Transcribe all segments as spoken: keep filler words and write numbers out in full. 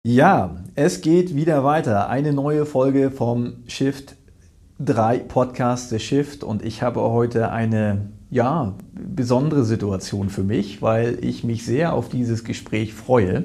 Ja, es geht wieder weiter. Eine neue Folge vom Shift drei Podcast, der Shift. Und ich habe heute eine ja, besondere Situation für mich, weil ich mich sehr auf dieses Gespräch freue,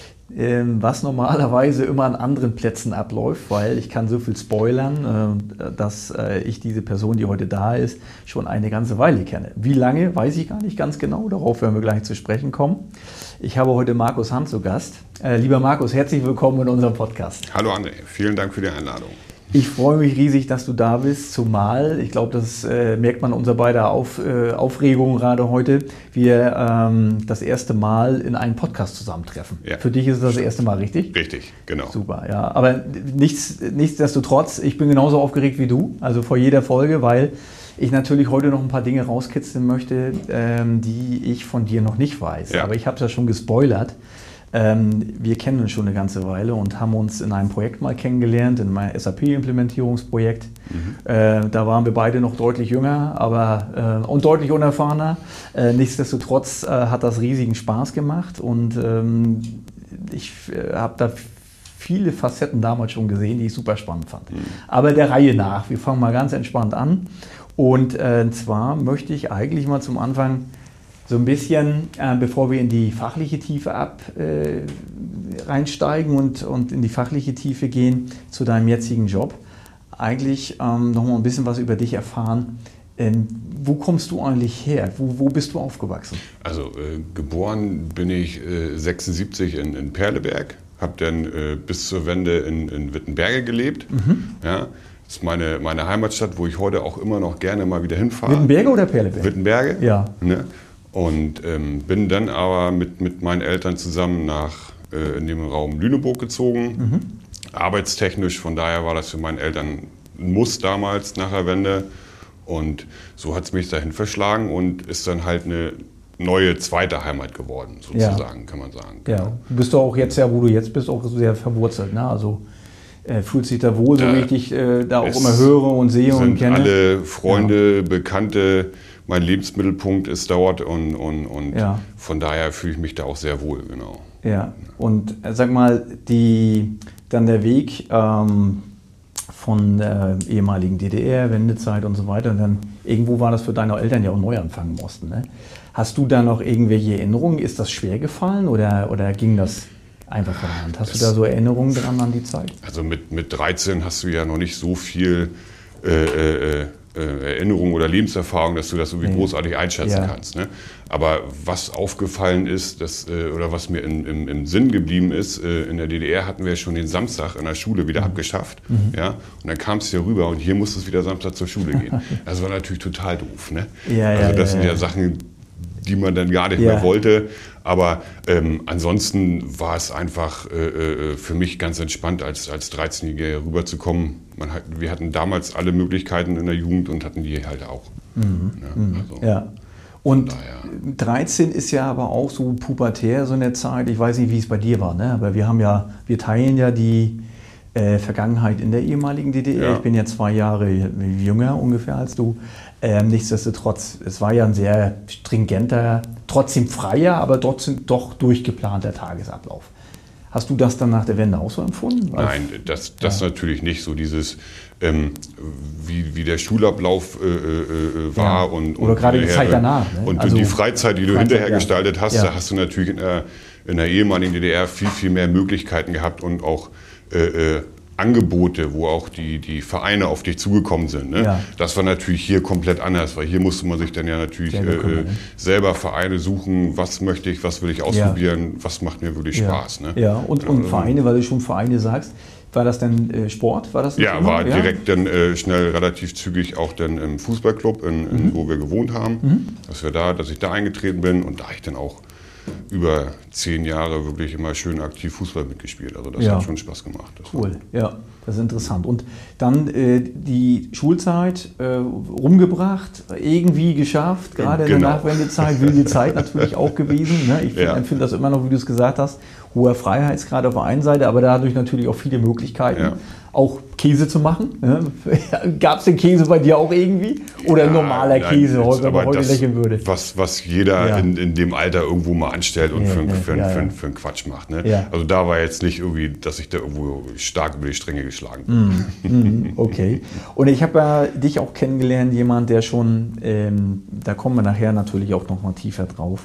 was normalerweise immer an anderen Plätzen abläuft, weil ich kann so viel spoilern, dass ich diese Person, die heute da ist, schon eine ganze Weile kenne. Wie lange, weiß ich gar nicht ganz genau, darauf werden wir gleich zu sprechen kommen. Ich habe heute Markus Hand zu Gast. Lieber Markus, herzlich willkommen in unserem Podcast. Hallo André, vielen Dank für die Einladung. Ich freue mich riesig, dass du da bist, zumal, ich glaube, das äh, merkt man unser beider Auf, äh, Aufregung gerade heute, wir ähm, das erste Mal in einem Podcast zusammentreffen. Ja. Für dich ist es das erste Mal, richtig? Richtig, genau. Super, ja. Aber nichts, nichtsdestotrotz, ich bin genauso aufgeregt wie du, also vor jeder Folge, weil ich natürlich heute noch ein paar Dinge rauskitzeln möchte, ähm, die ich von dir noch nicht weiß. Ja. Aber ich habe es ja schon gespoilert. Ähm, wir kennen uns schon eine ganze Weile und haben uns in einem Projekt mal kennengelernt, in meinem S A P-Implementierungsprojekt. Mhm. Äh, da waren wir beide noch deutlich jünger aber, äh, und deutlich unerfahrener. Äh, nichtsdestotrotz äh, hat das riesigen Spaß gemacht und ähm, ich äh, habe da viele Facetten damals schon gesehen, die ich super spannend fand. Mhm. Aber der Reihe nach, wir fangen mal ganz entspannt an. Und äh, zwar möchte ich eigentlich mal zum Anfang so ein bisschen, äh, bevor wir in die fachliche Tiefe ab, äh, reinsteigen und, und in die fachliche Tiefe gehen zu deinem jetzigen Job, eigentlich ähm, noch mal ein bisschen was über dich erfahren. Ähm, wo kommst du eigentlich her? Wo, wo bist du aufgewachsen? Also äh, geboren bin ich äh, sechsundsiebzig in, in Perleberg, habe dann äh, bis zur Wende in, in Wittenberge gelebt. Mhm. Ja. Das ist meine, meine Heimatstadt, wo ich heute auch immer noch gerne mal wieder hinfahre. Wittenberge oder Perleberg? Wittenberge. Ja. Ne? Und ähm, bin dann aber mit, mit meinen Eltern zusammen nach äh, in den Raum Lüneburg gezogen. Mhm. Arbeitstechnisch, von daher war das für meine Eltern ein Muss damals nach der Wende. Und so hat es mich dahin verschlagen und ist dann halt eine neue zweite Heimat geworden, sozusagen, ja. Kann man sagen. Ja, bist du auch jetzt, ja, wo du jetzt bist, auch sehr verwurzelt, ne? Also äh, fühlst dich da wohl, so wie ich dich äh, da auch immer höre und sehe und kenne? Alle Freunde, ja. Bekannte, mein Lebensmittelpunkt ist dort und, und, und ja. Von daher fühle ich mich da auch sehr wohl, genau. Ja, und äh, sag mal, die, dann der Weg ähm, von der ehemaligen D D R, Wendezeit und so weiter, und dann irgendwo war das für deine Eltern ja auch Neuanfang im Osten, ne? Hast du da noch irgendwelche Erinnerungen? Ist das schwer gefallen oder, oder ging das einfach von der Hand? Hast das, du da so Erinnerungen dran an die Zeit? Also mit, mit dreizehn hast du ja noch nicht so viel äh, äh, Erinnerung oder Lebenserfahrung, dass du das irgendwie nee. großartig einschätzen ja. kannst. Ne? Aber was aufgefallen ist, dass, oder was mir in, im, im Sinn geblieben ist, in der D D R hatten wir schon den Samstag in der Schule wieder mhm. abgeschafft. Mhm. Ja? Und dann kam es hier rüber und hier musste es wieder Samstag zur Schule gehen. Das war natürlich total doof. Ne? Ja, also das ja, sind ja, ja Sachen, die man dann gar nicht ja. mehr wollte. Aber ähm, ansonsten war es einfach äh, für mich ganz entspannt, als, als dreizehnjähriger rüberzukommen. Man hat, wir hatten damals alle Möglichkeiten in der Jugend und hatten die halt auch. Mhm. Ja, also ja. Und dreizehn ist ja aber auch so pubertär, so eine Zeit. Ich weiß nicht, wie es bei dir war, ne? Aber wir haben ja, wir teilen ja die äh, Vergangenheit in der ehemaligen D D R. Ja. Ich bin ja zwei Jahre jünger ungefähr als du. Ähm, nichtsdestotrotz, es war ja ein sehr stringenter, trotzdem freier, aber trotzdem doch durchgeplanter Tagesablauf. Hast du das dann nach der Wende auch so empfunden? Nein, das, das ja. natürlich nicht. So dieses, ähm, wie, wie der Schulablauf äh, äh, war. Ja. Und, Oder und gerade die Zeit danach. Ne? Und also die Freizeit, die du Freizeit, hinterher ja. gestaltet hast, ja. da hast du natürlich in der, in der ehemaligen D D R viel, viel mehr Möglichkeiten gehabt und auch äh, äh, Angebote, wo auch die, die Vereine auf dich zugekommen sind. Ne? Ja. Das war natürlich hier komplett anders, weil hier musste man sich dann ja natürlich äh, äh, selber Vereine suchen, was möchte ich, was will ich ausprobieren, ja. was macht mir wirklich ja. Spaß. Ne? Ja, und, und also, Vereine, weil du schon Vereine sagst, war das dann äh, Sport? War das ja, war ja? direkt dann äh, schnell, relativ zügig auch dann im Fußballclub, in, in, mhm. wo wir gewohnt haben, mhm. dass wir da, dass ich da eingetreten bin und da ich dann auch über zehn Jahre wirklich immer schön aktiv Fußball mitgespielt. Also das ja. hat schon Spaß gemacht. Das cool, ja, das ist interessant. Und dann äh, die Schulzeit äh, rumgebracht, irgendwie geschafft, gerade genau. in der Nachwendezeit, wilde Zeit natürlich auch gewesen. Ne? Ich ja. empfinde das immer noch, wie du es gesagt hast, hoher Freiheitsgrad auf der einen Seite, aber dadurch natürlich auch viele Möglichkeiten, ja. auch Käse zu machen. Ne? Gab es den Käse bei dir auch irgendwie? Oder ja, normaler nein, Käse, jetzt, wenn man heute das, lächeln würde? Was, was jeder ja. in, in dem Alter irgendwo mal anstellt und ja, für, ja, für, ja, für, ja. für, für einen Quatsch macht. Ne? Ja. Also da war jetzt nicht irgendwie, dass ich da irgendwo stark über die Stränge geschlagen bin. Mm, okay. Und ich habe ja dich auch kennengelernt, jemand, der schon, ähm, da kommen wir nachher natürlich auch noch mal tiefer drauf,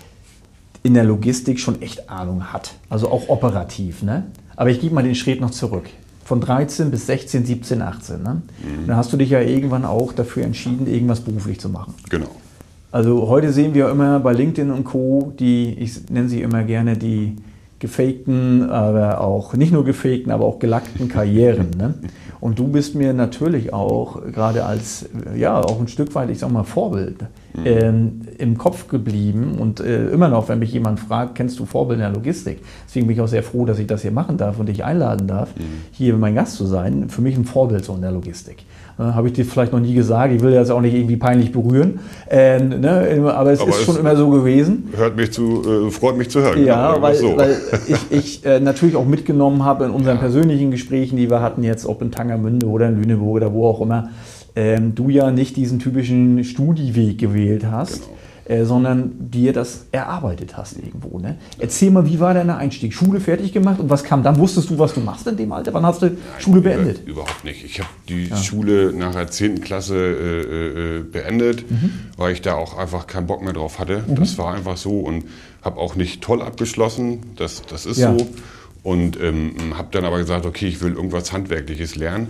in der Logistik schon echt Ahnung hat. Also auch operativ. Ne? Aber ich gebe mal den Schritt noch zurück. Von dreizehn bis sechzehn, siebzehn, achtzehn. Ne? Mhm. Dann hast du dich ja irgendwann auch dafür entschieden, irgendwas beruflich zu machen. Genau. Also heute sehen wir immer bei LinkedIn und Co., die, ich nenne sie immer gerne die gefakten, aber auch, nicht nur gefakten, aber auch gelackten Karrieren. Ne? Und du bist mir natürlich auch gerade als, ja, auch ein Stück weit, ich sag mal, Vorbild mhm. ähm, im Kopf geblieben und äh, immer noch, wenn mich jemand fragt, kennst du Vorbild in der Logistik? Deswegen bin ich auch sehr froh, dass ich das hier machen darf und dich einladen darf, mhm. hier mein Gast zu sein. Für mich ein Vorbild so in der Logistik. Äh, Habe ich dir vielleicht noch nie gesagt, ich will das auch nicht irgendwie peinlich berühren, äh, ne? aber es aber ist es schon immer so gewesen. Hört mich zu, äh, freut mich zu hören. Ja, genau, weil, so. weil ich, ich äh, natürlich auch mitgenommen habe in unseren ja. persönlichen Gesprächen, die wir hatten jetzt, ob in Tangermünde oder in Lüneburg oder wo auch immer, ähm, du ja nicht diesen typischen Studieweg gewählt hast, genau. äh, sondern dir das erarbeitet hast irgendwo. Ne? Erzähl mal, wie war dein Einstieg? Schule fertig gemacht und was kam dann? Wusstest du, was du machst in dem Alter? Wann hast du Nein, Schule beendet? Über, überhaupt nicht. Ich habe die ja. Schule nach der zehnten Klasse äh, äh, beendet, mhm. weil ich da auch einfach keinen Bock mehr drauf hatte. Mhm. Das war einfach so und habe auch nicht toll abgeschlossen. Das, das ist ja. so. Und ähm, habe dann aber gesagt, okay, ich will irgendwas Handwerkliches lernen.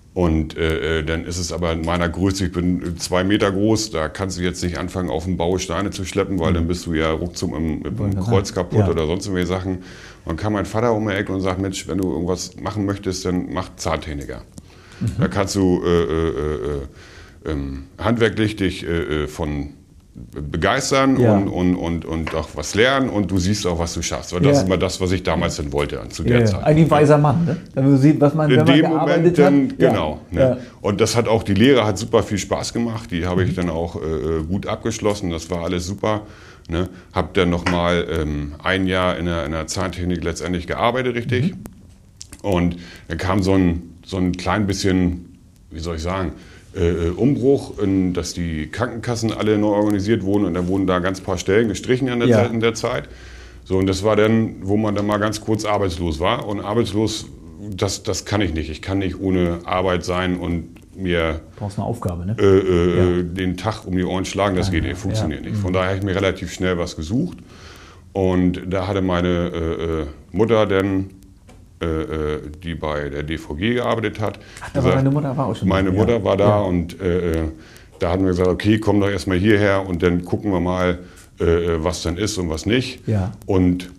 Und äh, dann ist es aber in meiner Größe, ich bin zwei Meter groß, da kannst du jetzt nicht anfangen, auf dem Bau Steine zu schleppen, weil dann bist du ja ruckzuck im, im Kreuz kaputt ja. oder sonst irgendwelche Sachen. Dann kam mein Vater um die Ecke und sagt, Mensch, wenn du irgendwas machen möchtest, dann mach Zahntechniker. Mhm. Da kannst du äh, äh, äh, äh, handwerklich dich äh, von begeistern ja. und, und, und, und auch was lernen und du siehst auch, was du schaffst. Und das ja. ist immer das, was ich damals dann wollte zu der ja, Zeit. Eigentlich ein weiser Mann, ne? Wenn man sieht, was man, in wenn dem man Moment dann, hat. Genau. Ja. Ne? Ja. Und das hat auch, die Lehre hat super viel Spaß gemacht. Die habe ich dann auch äh, gut abgeschlossen. Das war alles super. Ne? Habe dann nochmal ähm, ein Jahr in der, in der Zahntechnik letztendlich gearbeitet, richtig. Mhm. Und dann kam so ein, so ein klein bisschen, wie soll ich sagen, Äh, Umbruch, in, dass die Krankenkassen alle neu organisiert wurden und da wurden da ganz paar Stellen gestrichen in der, ja. Zeit, in der Zeit. So, und das war dann, wo man dann mal ganz kurz arbeitslos war. Und arbeitslos, das, das kann ich nicht. Ich kann nicht ohne Arbeit sein und mir du brauchst eine Aufgabe, ne? äh, äh, ja. den Tag um die Ohren schlagen. Das ja, geht nicht, funktioniert ja. nicht. Von daher habe ich mir relativ schnell was gesucht. Und da hatte meine äh, Mutter dann, die bei der D V G gearbeitet hat. Ach, da war deine Mutter war auch schon Meine da. Mutter ja. war da ja. und äh, da hatten wir gesagt, okay, komm doch erstmal hierher und dann gucken wir mal, äh, was dann ist und was nicht. Ja. Und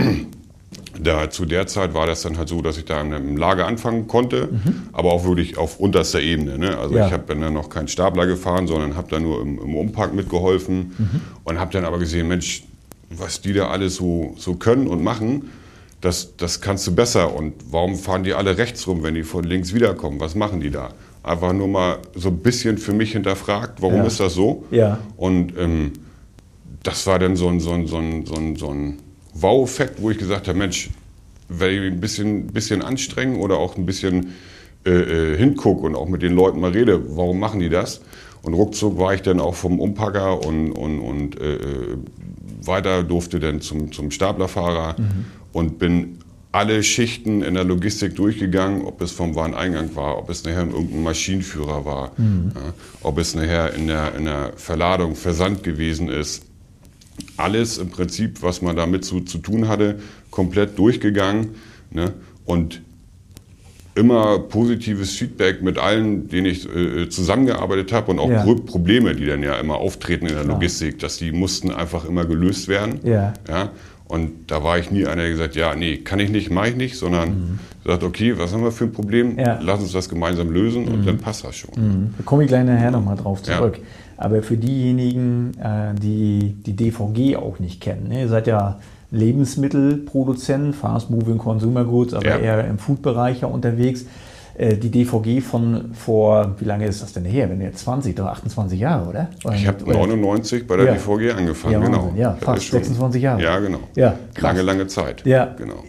da zu der Zeit war das dann halt so, dass ich da im Lager anfangen konnte, mhm. aber auch wirklich auf unterster Ebene. Ne? Also ja. ich habe dann noch keinen Stapler gefahren, sondern habe dann nur im, im Umpack mitgeholfen mhm. und habe dann aber gesehen, Mensch, was die da alles so, so können und machen, Das, das kannst du besser. Und warum fahren die alle rechts rum, wenn die von links wiederkommen? Was machen die da? Einfach nur mal so ein bisschen für mich hinterfragt, warum ja. ist das so? Ja. Und ähm, das war dann so ein, so ein, so ein, so ein, so ein Wow-Effekt, wo ich gesagt habe, Mensch, wenn ich ein bisschen, bisschen anstrengen oder auch ein bisschen äh, hingucke und auch mit den Leuten mal rede, warum machen die das? Und ruckzuck war ich dann auch vom Umpacker und, und, und äh, weiter durfte dann zum, zum Staplerfahrer. Mhm. Und bin alle Schichten in der Logistik durchgegangen, ob es vom Wareneingang war, ob es nachher irgendein Maschinenführer war, mhm. ja, ob es nachher in der, in der Verladung, Versand gewesen ist. Alles im Prinzip, was man damit zu, zu tun hatte, komplett durchgegangen. Ne? Und immer positives Feedback mit allen, denen ich äh, zusammengearbeitet habe und auch ja. Probleme, die dann ja immer auftreten in der Klar. Logistik, dass die mussten einfach immer gelöst werden. Ja. Ja? Und da war ich nie einer, der gesagt hat, ja, nee, kann ich nicht, mache ich nicht, sondern mhm. sagt, okay, was haben wir für ein Problem? Ja. Lass uns das gemeinsam lösen mhm. und dann passt das schon. Mhm. Da komme ich gleich nachher nochmal drauf zurück. Ja. Aber für diejenigen, die die D V G auch nicht kennen, ne? Ihr seid ja Lebensmittelproduzent, Fast Moving Consumer Goods, aber ja. eher im Food-Bereich ja unterwegs. äh, die D V G von vor, wie lange ist das denn her? Wenn jetzt zwanzig, doch achtundzwanzig Jahre, oder? oder ich habe neunundneunzig bei der ja. D V G angefangen, ja, genau. Ja, fast schon, sechsundzwanzig Jahre. Ja, genau. Ja, lange, lange Zeit. Ja, genau.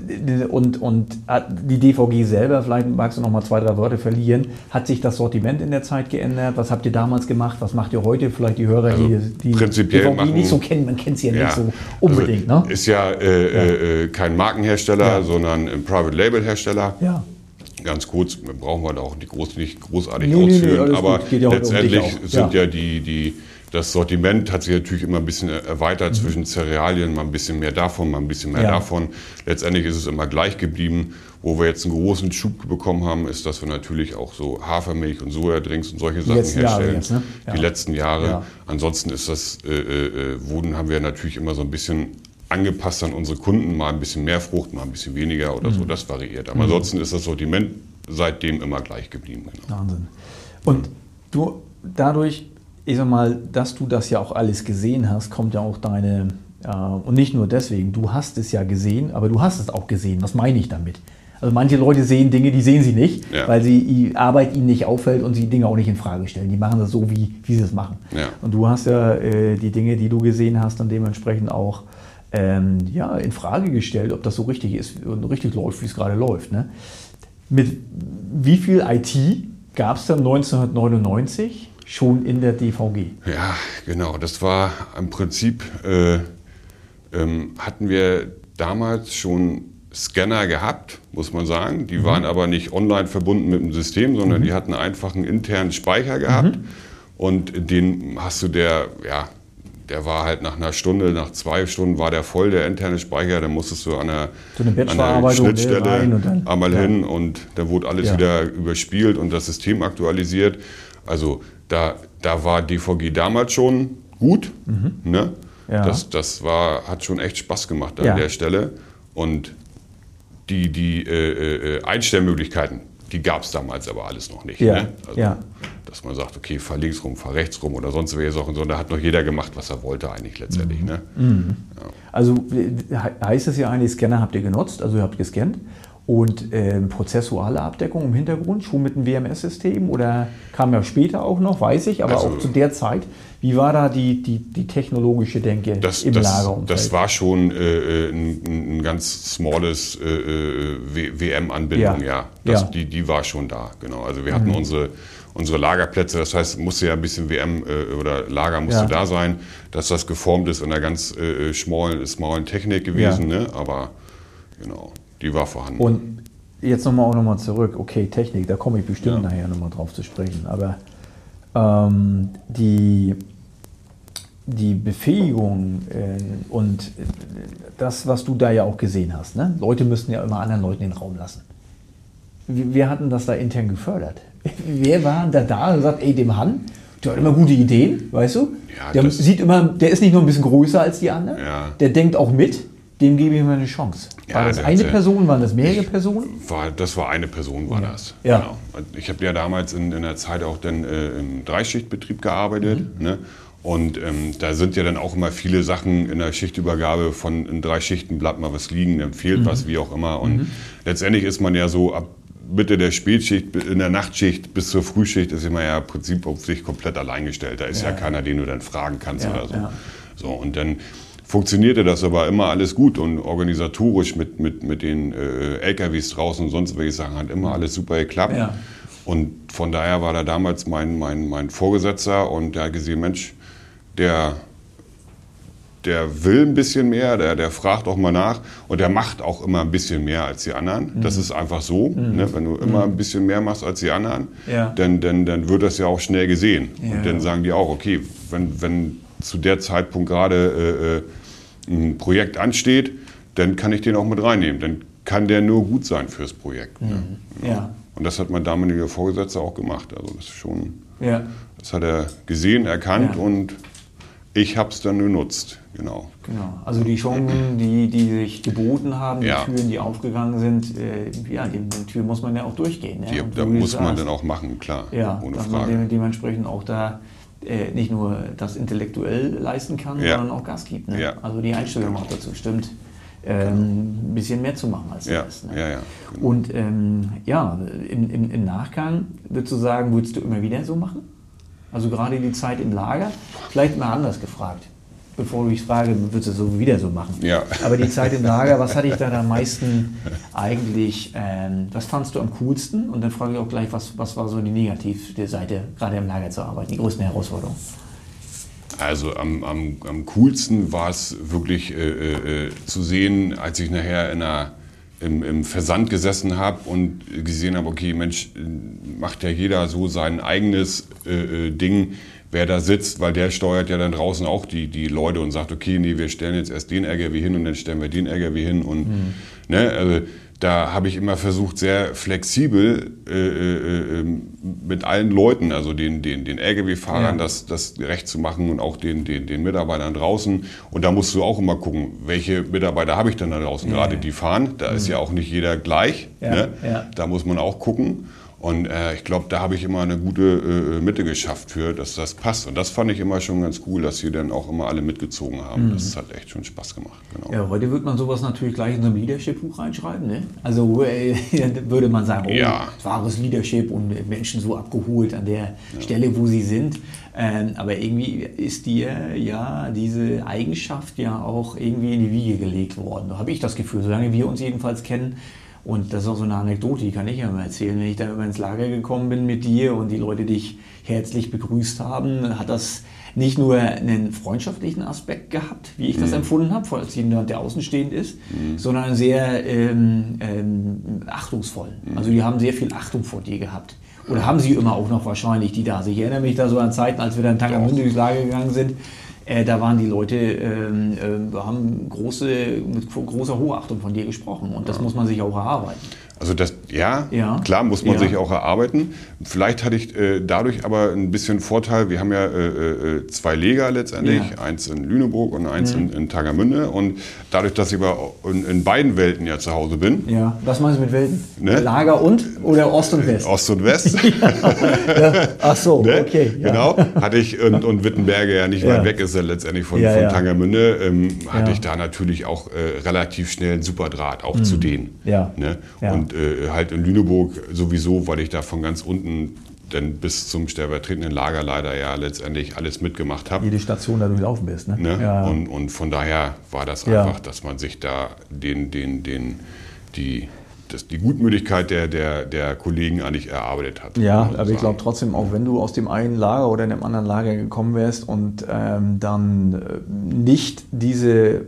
Und, und die D V G selber, vielleicht magst du noch mal zwei, drei Worte verlieren. Hat sich das Sortiment in der Zeit geändert? Was habt ihr damals gemacht? Was macht ihr heute? Vielleicht die Hörer, also die die prinzipiell D V G machen, nicht so kennen, man kennt sie ja, ja nicht so unbedingt. Also ne? Ist ja, äh, ja. kein Markenhersteller, ja. sondern ein Private Label Hersteller. Ja. Ganz kurz, brauchen wir da auch nicht, groß, nicht großartig nee, ausführen, nee, nee, aber ja letztendlich um sind ja, ja die, die, das Sortiment hat sich natürlich immer ein bisschen erweitert mhm. zwischen Cerealien, mal ein bisschen mehr davon, mal ein bisschen mehr ja. davon. Letztendlich ist es immer gleich geblieben. Wo wir jetzt einen großen Schub bekommen haben, ist, dass wir natürlich auch so Hafermilch und Sojadrinks und solche Sachen herstellen. Jetzt, ne? ja. Die letzten Jahre. Ja. Ansonsten ist das, äh, äh, wurden haben wir natürlich immer so ein bisschen angepasst an unsere Kunden, mal ein bisschen mehr Frucht, mal ein bisschen weniger oder mhm. so, das variiert. Aber mhm. ansonsten ist das Sortiment seitdem immer gleich geblieben. Genau. Wahnsinn. Und du, dadurch, ich sag mal, dass du das ja auch alles gesehen hast, kommt ja auch deine, äh, und nicht nur deswegen, du hast es ja gesehen, aber du hast es auch gesehen. Was meine ich damit? Also manche Leute sehen Dinge, die sehen sie nicht, ja. weil sie die Arbeit ihnen nicht auffällt und sie Dinge auch nicht in Frage stellen. Die machen das so, wie, wie sie es machen. Ja. Und du hast ja äh, die Dinge, die du gesehen hast, dann dementsprechend auch ähm, ja, in Frage gestellt, ob das so richtig ist und richtig läuft, wie es gerade läuft. Ne? Mit wie viel I T gab es dann neunzehnhundertneunundneunzig schon in der D V G? Ja, genau. Das war im Prinzip, äh, ähm, hatten wir damals schon Scanner gehabt, muss man sagen. Die mhm. waren aber nicht online verbunden mit dem System, sondern mhm. die hatten einfach einen internen Speicher gehabt. Mhm. Und den hast du der, ja, der war halt nach einer Stunde, nach zwei Stunden war der voll, der interne Speicher. Dann musstest du an der, so eine an der Schnittstelle dann, einmal ja. hin und dann wurde alles ja. wieder überspielt und das System aktualisiert. Also da, da war D V G damals schon gut. Mhm. Ne? Ja. Das, das war, hat schon echt Spaß gemacht an ja. der Stelle. Und die, die äh, äh, Einstellmöglichkeiten, die gab es damals aber alles noch nicht. Ja. Ne? Also, ja. dass man sagt, okay, fahr links rum, fahr rechts rum oder sonst welche Sachen, sondern da hat noch jeder gemacht, was er wollte eigentlich letztendlich. Mhm. Ne? Mhm. Ja. Also heißt es ja eigentlich, Scanner habt ihr genutzt, also ihr habt gescannt und äh, prozessuale Abdeckung im Hintergrund, schon mit einem W M S-System oder kam ja später auch noch, weiß ich, aber also, auch zu der Zeit. Wie war da die, die, die technologische Denke das, im das, Lagerumfeld? Das war schon äh, ein, ein ganz smalles äh, W M-Anbindung, ja. ja. Das, ja. Die, die war schon da, genau. Also wir hatten mhm. unsere, unsere Lagerplätze, das heißt, musste ja ein bisschen W M äh, oder Lager musste ja. da sein, dass das geformt ist in einer ganz äh, schmalen, schmalen Technik gewesen, ja. ne? Aber genau, die war vorhanden. Und jetzt nochmal auch nochmal zurück, okay, Technik, da komme ich bestimmt ja. nachher nochmal drauf zu sprechen, aber ähm, die Die Befähigung äh, und äh, das, was du da ja auch gesehen hast, ne? Leute müssten ja immer anderen Leuten den Raum lassen. Wir, wir hatten das da intern gefördert. Wer war da da und sagt, ey, dem Han, der hat immer gute Ideen, weißt du? Ja, der sieht immer, der ist nicht nur ein bisschen größer als die anderen, ja. der denkt auch mit, dem gebe ich mal eine Chance. War ja, das der, eine der, Person, waren das mehrere Personen? War, das war eine Person, war ja. das. Ja. Genau. Ich habe ja damals in, in der Zeit auch dann äh, im Dreischichtbetrieb gearbeitet, mhm. ne? Und ähm, da sind ja dann auch immer viele Sachen in der Schichtübergabe von in drei Schichten bleibt mal was liegen, dann fehlt mhm. was, wie auch immer. Und mhm. letztendlich ist man ja so ab Mitte der Spätschicht, in der Nachtschicht bis zur Frühschicht ist man ja im Prinzip auf sich komplett allein gestellt. Da ist ja, ja keiner, den du dann fragen kannst ja, oder so. Ja. So. Und dann funktionierte das aber immer alles gut und organisatorisch mit, mit, mit den äh, L K Ws draußen und sonst welche Sachen hat immer alles super geklappt. Ja. Und von daher war da damals mein, mein, mein Vorgesetzter und der hat gesehen, Mensch, Der, der will ein bisschen mehr, der, der fragt auch mal nach und der macht auch immer ein bisschen mehr als die anderen. Mhm. Das ist einfach so. Mhm. Ne? Wenn du immer ein bisschen mehr machst als die anderen, ja. dann, dann, dann wird das ja auch schnell gesehen. Ja. Und dann sagen die auch, okay, wenn, wenn zu der Zeitpunkt gerade äh, ein Projekt ansteht, dann kann ich den auch mit reinnehmen. Dann kann der nur gut sein fürs Projekt. Mhm. Ne? Ja. Ja. Und das hat mein damaliger Vorgesetzter auch gemacht. Also das ist schon, ja. das hat er gesehen, erkannt ja. und ich habe es dann genutzt, genau. Genau. Also die Chancen, die, die sich geboten haben, die ja. Türen, die aufgegangen sind, äh, ja, die, die Tür muss man ja auch durchgehen. Ja? Die, da muss man dann auch machen, klar, ja, ohne dass Frage. man dementsprechend auch da äh, nicht nur das intellektuell leisten kann, ja. sondern auch Gas gibt. Ne? Ja. Also die Einstellung auch dazu stimmt. ähm, ein bisschen mehr zu machen als ja. das. Ne? Ja, ja, genau. Und ähm, ja, im, im, im Nachgang würdest du sagen, würdest du immer wieder so machen? Also gerade die Zeit im Lager, vielleicht mal anders gefragt. Bevor ich frage, würdest du so wieder so machen. Ja. Aber die Zeit im Lager, was hat dich da am meisten eigentlich, ähm, was fandst du am coolsten? Und dann frage ich auch gleich, was, was war so die negative Seite, gerade im Lager zu arbeiten, die größten Herausforderungen? Also am, am, am coolsten war es wirklich äh, äh, zu sehen, als ich nachher in einer, im, im Versand gesessen habe und gesehen habe, okay, Mensch, macht ja jeder so sein eigenes äh, Ding, wer da sitzt, weil der steuert ja dann draußen auch die, die Leute und sagt, okay, nee, wir stellen jetzt erst den L K W hin und dann stellen wir den L K W hin. Und, mhm. ne, also da habe ich immer versucht, sehr flexibel äh, äh, mit allen Leuten, also den, den, den L K W-Fahrern, ja. das, das recht zu machen und auch den, den, den Mitarbeitern draußen. Und da musst du auch immer gucken, welche Mitarbeiter habe ich denn da draußen ja, gerade, die fahren. Da mhm. ist ja auch nicht jeder gleich. Ja, ne? ja. Da muss man auch gucken. Und äh, ich glaube, da habe ich immer eine gute äh, Mitte geschafft für, dass das passt. Und das fand ich immer schon ganz cool, dass sie dann auch immer alle mitgezogen haben. Mhm. Das hat echt schon Spaß gemacht. Genau. Ja, heute wird man sowas natürlich gleich in so ein Leadership-Buch reinschreiben. Ne? Also äh, würde man sagen, oh, ja. wahres Leadership und Menschen so abgeholt an der ja. Stelle, wo sie sind. Ähm, aber irgendwie ist dir ja diese Eigenschaft ja auch irgendwie in die Wiege gelegt worden. Da habe ich das Gefühl, solange wir uns jedenfalls kennen. Und das ist auch so eine Anekdote, die kann ich ja mal erzählen. Wenn ich da über ins Lager gekommen bin mit dir und die Leute dich herzlich begrüßt haben, hat das nicht nur einen freundschaftlichen Aspekt gehabt, wie ich das mhm. empfunden habe, als jemand, der außenstehend ist, mhm. sondern sehr ähm, ähm, achtungsvoll. Mhm. Also die haben sehr viel Achtung vor dir gehabt. Oder haben sie immer auch noch wahrscheinlich, die da sind. Ich erinnere mich da so an Zeiten, als wir dann in Tangermünde durchs Lager gegangen sind. Äh, da waren die Leute, ähm, äh, haben große, mit großer Hochachtung von dir gesprochen und das ja. muss man sich auch erarbeiten. Also das, ja, ja. klar muss man ja. sich auch erarbeiten. Vielleicht hatte ich äh, dadurch aber ein bisschen Vorteil. Wir haben ja äh, äh, zwei Lager letztendlich, ja. eins in Lüneburg und eins mhm. in, in Tagermünde. Und dadurch, dass ich aber in, in beiden Welten ja zu Hause bin. Ja, was meinst du mit Welten? Ne? Lager und oder Ost und West? Ost und West. ja. Ach so, ne? Okay. Ja. Genau, hatte ich und, und Wittenberge ja nicht ja. weit weg ist ja letztendlich von, ja, von ja. Tangermünde, ähm, hatte ja. ich da natürlich auch äh, relativ schnell einen super Draht, auch mhm. zu denen. Ja. Ne? Ja. Und Äh, halt in Lüneburg sowieso, weil ich da von ganz unten dann bis zum stellvertretenden Lagerleiter ja letztendlich alles mitgemacht habe. Jede Station da durchlaufen bist, ne? ne? Ja. Und, und von daher war das ja. einfach, dass man sich da den, den, den, die, das, die Gutmütigkeit der, der, der Kollegen eigentlich erarbeitet hat. Ja, aber sagen. Ich glaube trotzdem, auch wenn du aus dem einen Lager oder in dem anderen Lager gekommen wärst und ähm, dann äh, nicht diese äh,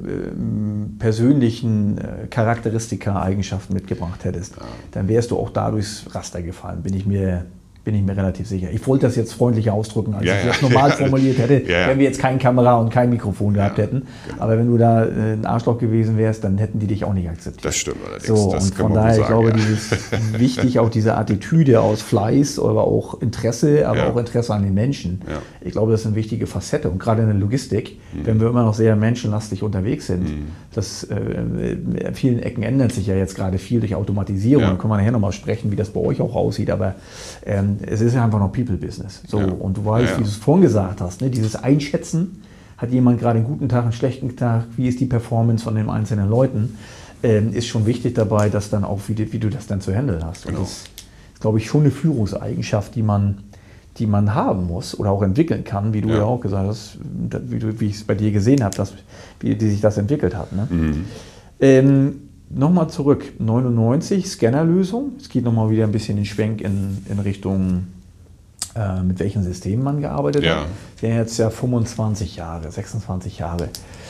persönlichen äh, Charakteristika, Eigenschaften mitgebracht hättest, ja. dann wärst du auch da durchs Raster gefallen, bin ich mir bin ich mir relativ sicher. Ich wollte das jetzt freundlicher ausdrücken, als ja, ich das ja. normal formuliert hätte, ja, ja. wenn wir jetzt keine Kamera und kein Mikrofon gehabt ja, hätten. Genau. Aber wenn du da äh, ein Arschloch gewesen wärst, dann hätten die dich auch nicht akzeptiert. Das stimmt allerdings. So, das und von daher, sagen, ich glaube, ja. dieses wichtig, auch diese Attitüde aus Fleiß, aber auch Interesse, aber ja. auch Interesse an den Menschen. Ja. Ich glaube, das ist eine wichtige Facette. Und gerade in der Logistik, mhm. wenn wir immer noch sehr menschenlastig unterwegs sind, mhm. das äh, in vielen Ecken ändert sich ja jetzt gerade viel durch Automatisierung. Ja. Da können wir nachher nochmal sprechen, wie das bei euch auch aussieht. Aber ähm, es ist ja einfach noch People-Business. So, ja. Und du weißt, ja, ja. wie du es vorhin gesagt hast, ne, dieses Einschätzen, hat jemand gerade einen guten Tag, einen schlechten Tag, wie ist die Performance von den einzelnen Leuten, ähm, ist schon wichtig dabei, dass dann auch, wie du, wie du das dann zu handeln hast. Genau. Und das ist, glaube ich, schon eine Führungseigenschaft, die man, die man haben muss oder auch entwickeln kann, wie du ja, ja auch gesagt hast, wie, du, wie ich es bei dir gesehen habe, dass, wie, wie sich das entwickelt hat. Ne? Mhm. Ähm, Nochmal zurück, neunundneunzig, Scannerlösung. Es geht nochmal wieder ein bisschen den Schwenk in, in Richtung, äh, mit welchen Systemen man gearbeitet ja. hat. Der jetzt ja fünfundzwanzig Jahre, sechsundzwanzig Jahre.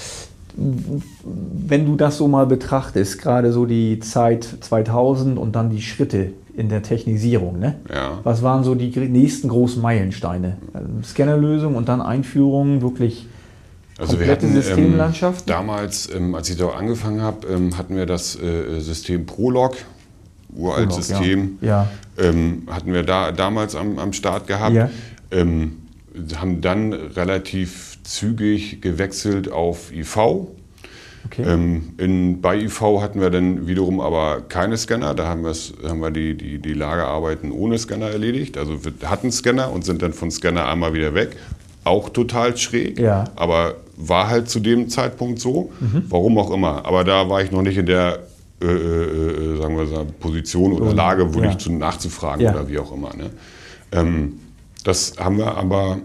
Wenn du das so mal betrachtest, gerade so die Zeit zweitausend und dann die Schritte in der Technisierung, ne? Ja. Was waren so die nächsten großen Meilensteine? Scannerlösung und dann Einführung wirklich. Also wir hatten Systemlandschaft? Ähm, damals, ähm, als ich da angefangen habe, ähm, hatten wir das äh, System Prolog, uralt Prolog, System, ja. Ja. Ähm, hatten wir da damals am, am Start gehabt. Ja. Ähm, haben dann relativ zügig gewechselt auf I V. Okay. Ähm, in, bei I V hatten wir dann wiederum aber keine Scanner. Da haben, haben wir die, die, die Lagerarbeiten ohne Scanner erledigt. Also wir hatten Scanner und sind dann von Scanner einmal wieder weg. Auch total schräg, ja. aber war halt zu dem Zeitpunkt so, mhm. warum auch immer. Aber da war ich noch nicht in der äh, äh, sagen wir so, Position oder Lage, wirklich ja. zu, nachzufragen ja. oder wie auch immer. Ne? Ähm, das haben wir aber,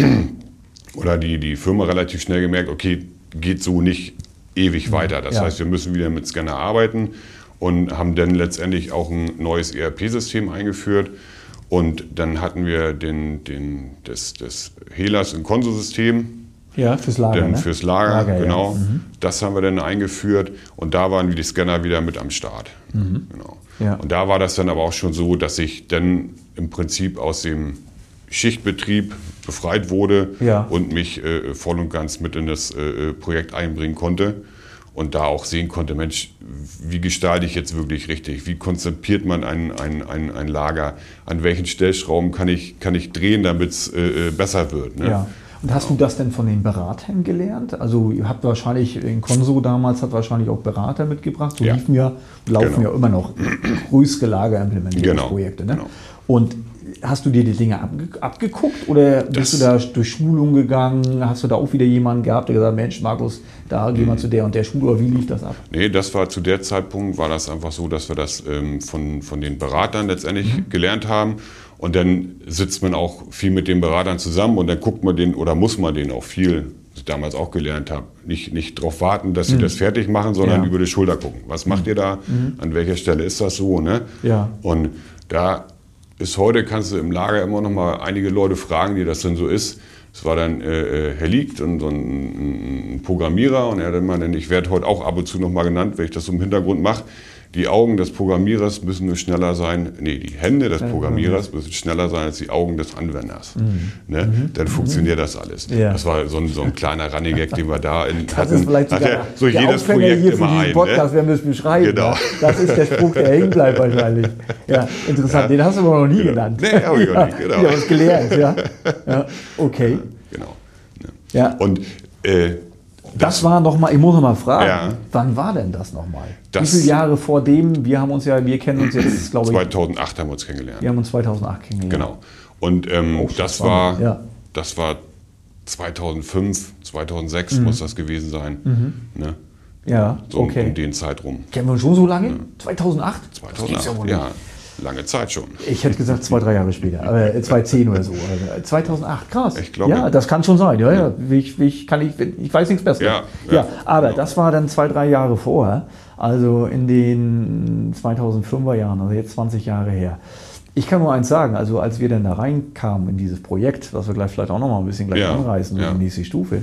oder die, die Firma relativ schnell gemerkt, okay, geht so nicht ewig weiter. Das ja. heißt, wir müssen wieder mit Scanner arbeiten und haben dann letztendlich auch ein neues E R P-System eingeführt. Und dann hatten wir den, den, das, das Helas- und Konso-System. Ja, fürs Lager. Dann ne? Fürs Lager, Lager genau. Ja. Mhm. Das haben wir dann eingeführt und da waren die Scanner wieder mit am Start. Mhm. Genau. Ja. Und da war das dann aber auch schon so, dass ich dann im Prinzip aus dem Schichtbetrieb befreit wurde ja. und mich äh, voll und ganz mit in das äh, Projekt einbringen konnte. Und da auch sehen konnte, Mensch, wie gestalte ich jetzt wirklich richtig? Wie konzipiert man ein, ein, ein, ein Lager? An welchen Stellschrauben kann ich, kann ich drehen, damit es äh, besser wird? Ne? Ja. Und hast du das denn von den Beratern gelernt? Also ihr habt wahrscheinlich, in Konso damals hat wahrscheinlich auch Berater mitgebracht. So ja. liefen ja, laufen genau. ja immer noch größere Lagerimplementierungsprojekte. Genau. Ne? Genau. Und hast du dir die Dinge abge abgeguckt oder bist das du da durch Schulung gegangen? Hast du da auch wieder jemanden gehabt, der gesagt hat, Mensch, Markus, da geh mal zu der und der Schule, oder wie lief das ab? Nee, das war zu der Zeitpunkt, war das einfach so, dass wir das ähm, von, von den Beratern letztendlich mhm. gelernt haben. Und dann sitzt man auch viel mit den Beratern zusammen und dann guckt man den oder muss man den auch viel, was ich damals auch gelernt habe, nicht, nicht darauf warten, dass sie mhm. das fertig machen, sondern ja. über die Schulter gucken. Was macht ihr da? Mhm. An welcher Stelle ist das so? Ne? Ja. Und da ist heute, kannst du im Lager immer noch mal einige Leute fragen, die das denn so ist. Es war dann äh, Herr Liegt und so ein, ein Programmierer und er hat immer, denn ich werde heute auch ab und zu noch mal genannt, wenn ich das so im Hintergrund mache. Die Augen des Programmierers müssen nur schneller sein, nee, die Hände des Programmierers müssen schneller sein als die Augen des Anwenders. Mhm. Ne? Mhm. Dann funktioniert das alles. Ja. Das war so ein, so ein kleiner Running-Gag, den wir da in das hatten. Ist vielleicht sogar ja so der jedes Aufhänger Projekt hier für diesen Podcast, ne? wenn wir es beschreiben. Genau. Ne? Das ist der Spruch, der hängen bleibt wahrscheinlich. Ja, interessant. Ja. Den hast du aber noch nie genau. genannt. Nee, habe ich auch nicht, genau. Wieder was gelernt, ja. ja. Okay. Ja, genau. Ja. Ja. Und äh, Das, das war nochmal, ich muss noch mal fragen, ja. wann war denn das nochmal? Wie viele Jahre vor dem, wir haben uns ja, wir kennen uns jetzt, glaube ich. zweitausendacht haben wir uns kennengelernt. Wir haben uns zweitausendacht kennengelernt. Genau. Und ähm, oh, das, war, ja. das war zweitausendfünf, zweitausendsechs mhm. muss das gewesen sein. Mhm. Ne? Ja, so okay. um, um den Zeitraum. Kennen wir uns schon so lange? Ja. zweitausendacht? zweitausendacht, ja. Lange Zeit schon. Ich hätte gesagt zwei, drei Jahre später, aber zweitausendzehn oder so. Also zweitausendacht, krass. Ich glaube. Ja, das kann schon sein. Ja, ja. Ich, ich, kann ich, ich weiß nichts Besseres. Ja, ja, ja, aber genau. das war dann zwei, drei Jahre vorher, also in den zweitausendfünfer Jahren, also jetzt zwanzig Jahre her. Ich kann nur eins sagen, also als wir dann da reinkamen in dieses Projekt, was wir gleich vielleicht auch noch mal ein bisschen gleich ja, anreißen, ja. in die nächste Stufe,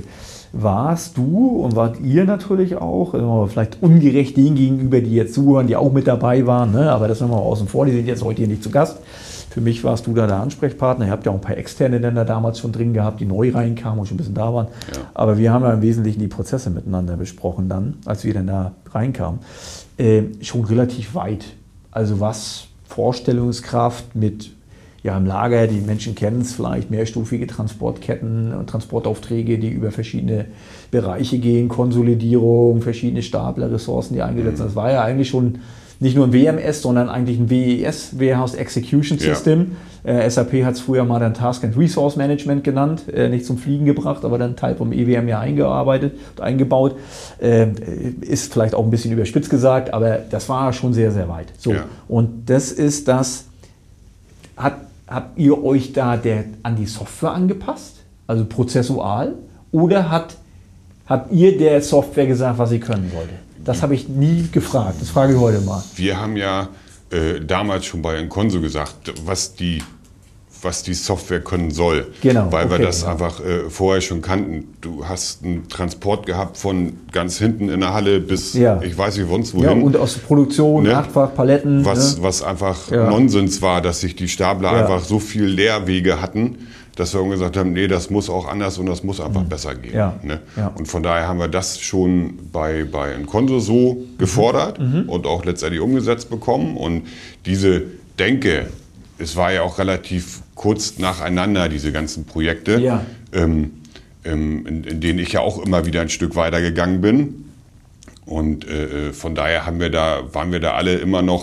warst du und wart ihr natürlich auch, vielleicht ungerecht denen gegenüber, die jetzt zuhören, die auch mit dabei waren, ne? Aber das haben wir mal außen vor, die sind jetzt heute hier nicht zu Gast. Für mich warst du da der Ansprechpartner. Ihr habt ja auch ein paar Externe dann da damals schon drin gehabt, die neu reinkamen und schon ein bisschen da waren. Ja. Aber wir haben ja im Wesentlichen die Prozesse miteinander besprochen dann, als wir dann da reinkamen. Äh, schon relativ weit. Also was Vorstellungskraft mit ja, im Lager, die Menschen kennen es vielleicht, mehrstufige Transportketten und Transportaufträge, die über verschiedene Bereiche gehen, Konsolidierung, verschiedene Stapler, Ressourcen, die eingesetzt sind. Das war ja eigentlich schon nicht nur ein W M S, sondern eigentlich ein W E S, Warehouse Execution System. Ja. Äh, S A P hat es früher mal dann Task and Resource Management genannt, äh, nicht zum Fliegen gebracht, aber dann Teil vom E W M ja eingearbeitet und eingebaut. Äh, ist vielleicht auch ein bisschen überspitzt gesagt, aber das war schon sehr, sehr weit. So. Ja. Und das ist das, hat Habt ihr euch da der, an die Software angepasst, also prozessual, oder hat, habt ihr der Software gesagt, was sie können sollte? Das habe ich nie gefragt, das frage ich heute mal. Wir haben ja äh, damals schon bei Enconso gesagt, was die, was die Software können soll, genau, weil okay, wir das ja. einfach äh, vorher schon kannten. Du hast einen Transport gehabt von ganz hinten in der Halle bis, ja. ich weiß nicht, sonst wohin. Ja, und aus der Produktion, ne? Achtfach, Paletten. Was, ne? was einfach ja. Nonsens war, dass sich die Stapler ja. einfach so viel Leerwege hatten, dass wir gesagt haben, nee, das muss auch anders und das muss einfach mhm. besser gehen. Ja. Ne? Ja. Und von daher haben wir das schon bei, bei Enconso so gefordert mhm. und auch letztendlich umgesetzt bekommen. Und diese Denke, es war ja auch relativ kurz nacheinander, diese ganzen Projekte, ja. ähm, ähm, in, in denen ich ja auch immer wieder ein Stück weiter gegangen bin. Und äh, von daher haben wir da, waren wir da alle immer noch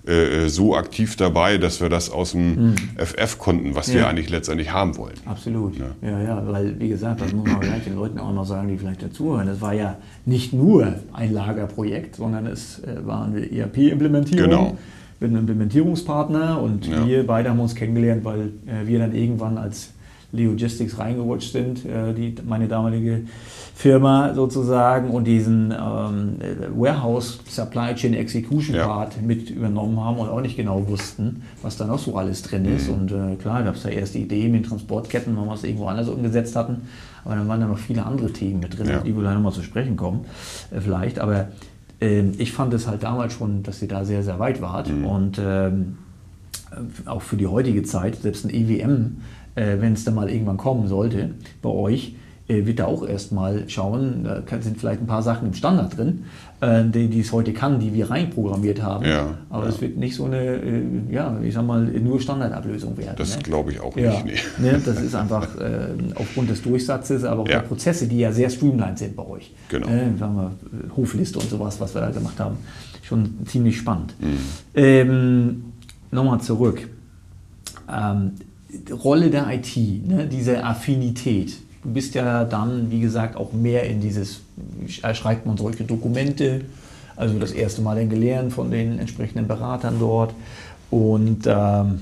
äh, so aktiv dabei, dass wir das aus dem mhm. F F konnten, was ja. wir eigentlich letztendlich haben wollen. Absolut. Ja. ja, ja, weil wie gesagt, das muss man gleich den Leuten auch noch sagen, die vielleicht dazuhören. Das war ja nicht nur ein Lagerprojekt, sondern es äh, war eine E R P-Implementierung. Genau. Mit einem Implementierungspartner und ja. wir beide haben uns kennengelernt, weil äh, wir dann irgendwann als Leogistics reingerutscht sind, äh, die, meine damalige Firma sozusagen, und diesen ähm, Warehouse Supply Chain Execution ja. Part mit übernommen haben und auch nicht genau wussten, was da noch so alles drin ist. Mhm. Und äh, klar, gab es da erst die Idee mit den Transportketten, wenn wir es irgendwo anders umgesetzt hatten, aber dann waren da noch viele andere Themen mit drin, ja. auf die wir gleich nochmal zu sprechen kommen, äh, vielleicht, aber ich fand es halt damals schon, dass ihr da sehr, sehr weit wart mhm. und ähm, auch für die heutige Zeit, selbst ein E W M, äh, wenn es dann mal irgendwann kommen sollte, bei euch, äh, wird da auch erstmal schauen, da sind vielleicht ein paar Sachen im Standard drin, äh, die, die es heute kann, die wir reinprogrammiert haben, ja, aber ja. es wird nicht so eine, äh, ja, ich sag mal, nur Standardablösung werden. Das ne? glaube ich auch ja. nicht. Nee. Ne? Das ist einfach äh, aufgrund des Durchsatzes, aber auch ja. der Prozesse, die ja sehr streamlined sind bei euch. Genau. Äh, sagen wir, Hofliste und sowas, was wir da gemacht haben. Schon ziemlich spannend. Mhm. Ähm, Nochmal zurück. Ähm, Rolle der I T, ne? Diese Affinität. Du bist ja dann, wie gesagt, auch mehr in dieses, schreibt man solche Dokumente, also das erste Mal dann gelernt von den entsprechenden Beratern dort. Und ähm,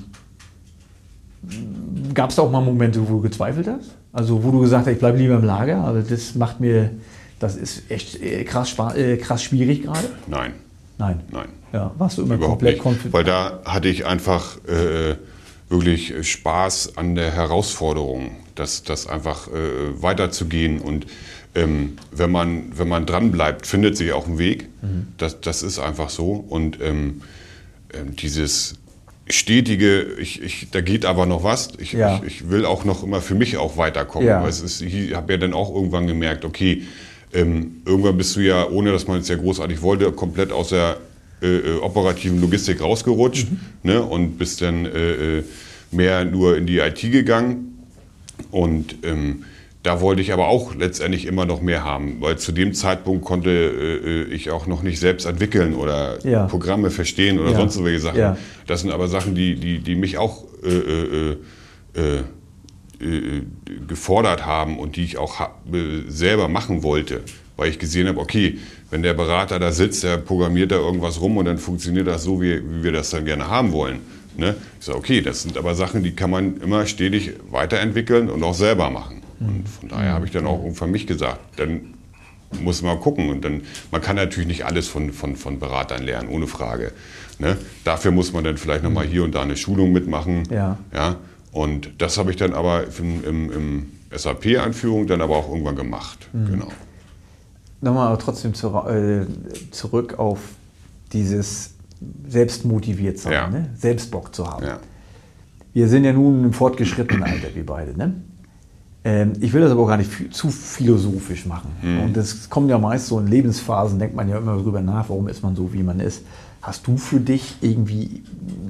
gab es auch mal Momente, wo du gezweifelt hast? Also wo du gesagt hast, ich bleibe lieber im Lager, aber das macht mir, das ist echt krass, krass schwierig gerade? Nein. Nein. Nein. Ja, warst du immer Überhaupt komplett nicht, konfident? weil da hatte ich einfach äh, wirklich Spaß an der Herausforderung, das, das einfach äh, weiterzugehen. Und ähm, wenn man, wenn man dran bleibt, findet sich auch ein Weg. Mhm. Das, das ist einfach so. Und ähm, äh, dieses stetige, ich, ich, da geht aber noch was. Ich, ja. ich, ich will auch noch immer für mich auch weiterkommen. Ja. Weil es ist, ich habe ja dann auch irgendwann gemerkt, okay, ähm, irgendwann bist du ja, ohne dass man es ja großartig wollte, komplett aus der äh, operativen Logistik rausgerutscht, mhm. ne, und bist dann äh, mehr nur in die I T gegangen. Und ähm, da wollte ich aber auch letztendlich immer noch mehr haben, weil zu dem Zeitpunkt konnte äh, ich auch noch nicht selbst entwickeln oder ja. Programme verstehen oder ja. sonst so welche Sachen. Ja. Das sind aber Sachen, die, die, die mich auch äh, äh, äh, äh, gefordert haben und die ich auch ha- selber machen wollte, weil ich gesehen habe, okay, wenn der Berater da sitzt, der programmiert da irgendwas rum und dann funktioniert das so, wie, wie wir das dann gerne haben wollen. Ne? Ich sage, okay, das sind aber Sachen, die kann man immer stetig weiterentwickeln und auch selber machen. Und von daher habe ich dann auch irgendwann mich gesagt, dann muss man gucken. Und dann, man kann natürlich nicht alles von, von, von Beratern lernen, ohne Frage. Ne? Dafür muss man dann vielleicht nochmal hier und da eine Schulung mitmachen. Ja. Ja? Und das habe ich dann aber im, im, im S A P-Einführung dann aber auch irgendwann gemacht. Mhm. Genau. Nochmal aber trotzdem zu, äh, zurück auf dieses selbstmotiviert sein, ja. ne? Selbstbock zu haben. Ja. Wir sind ja nun im fortgeschrittenen Alter, wir beide. Ne? Ähm, ich will das aber auch gar nicht f- zu philosophisch machen. Mhm. Und das kommt ja meist so in Lebensphasen, denkt man ja immer darüber nach, warum ist man so, wie man ist. Hast du für dich irgendwie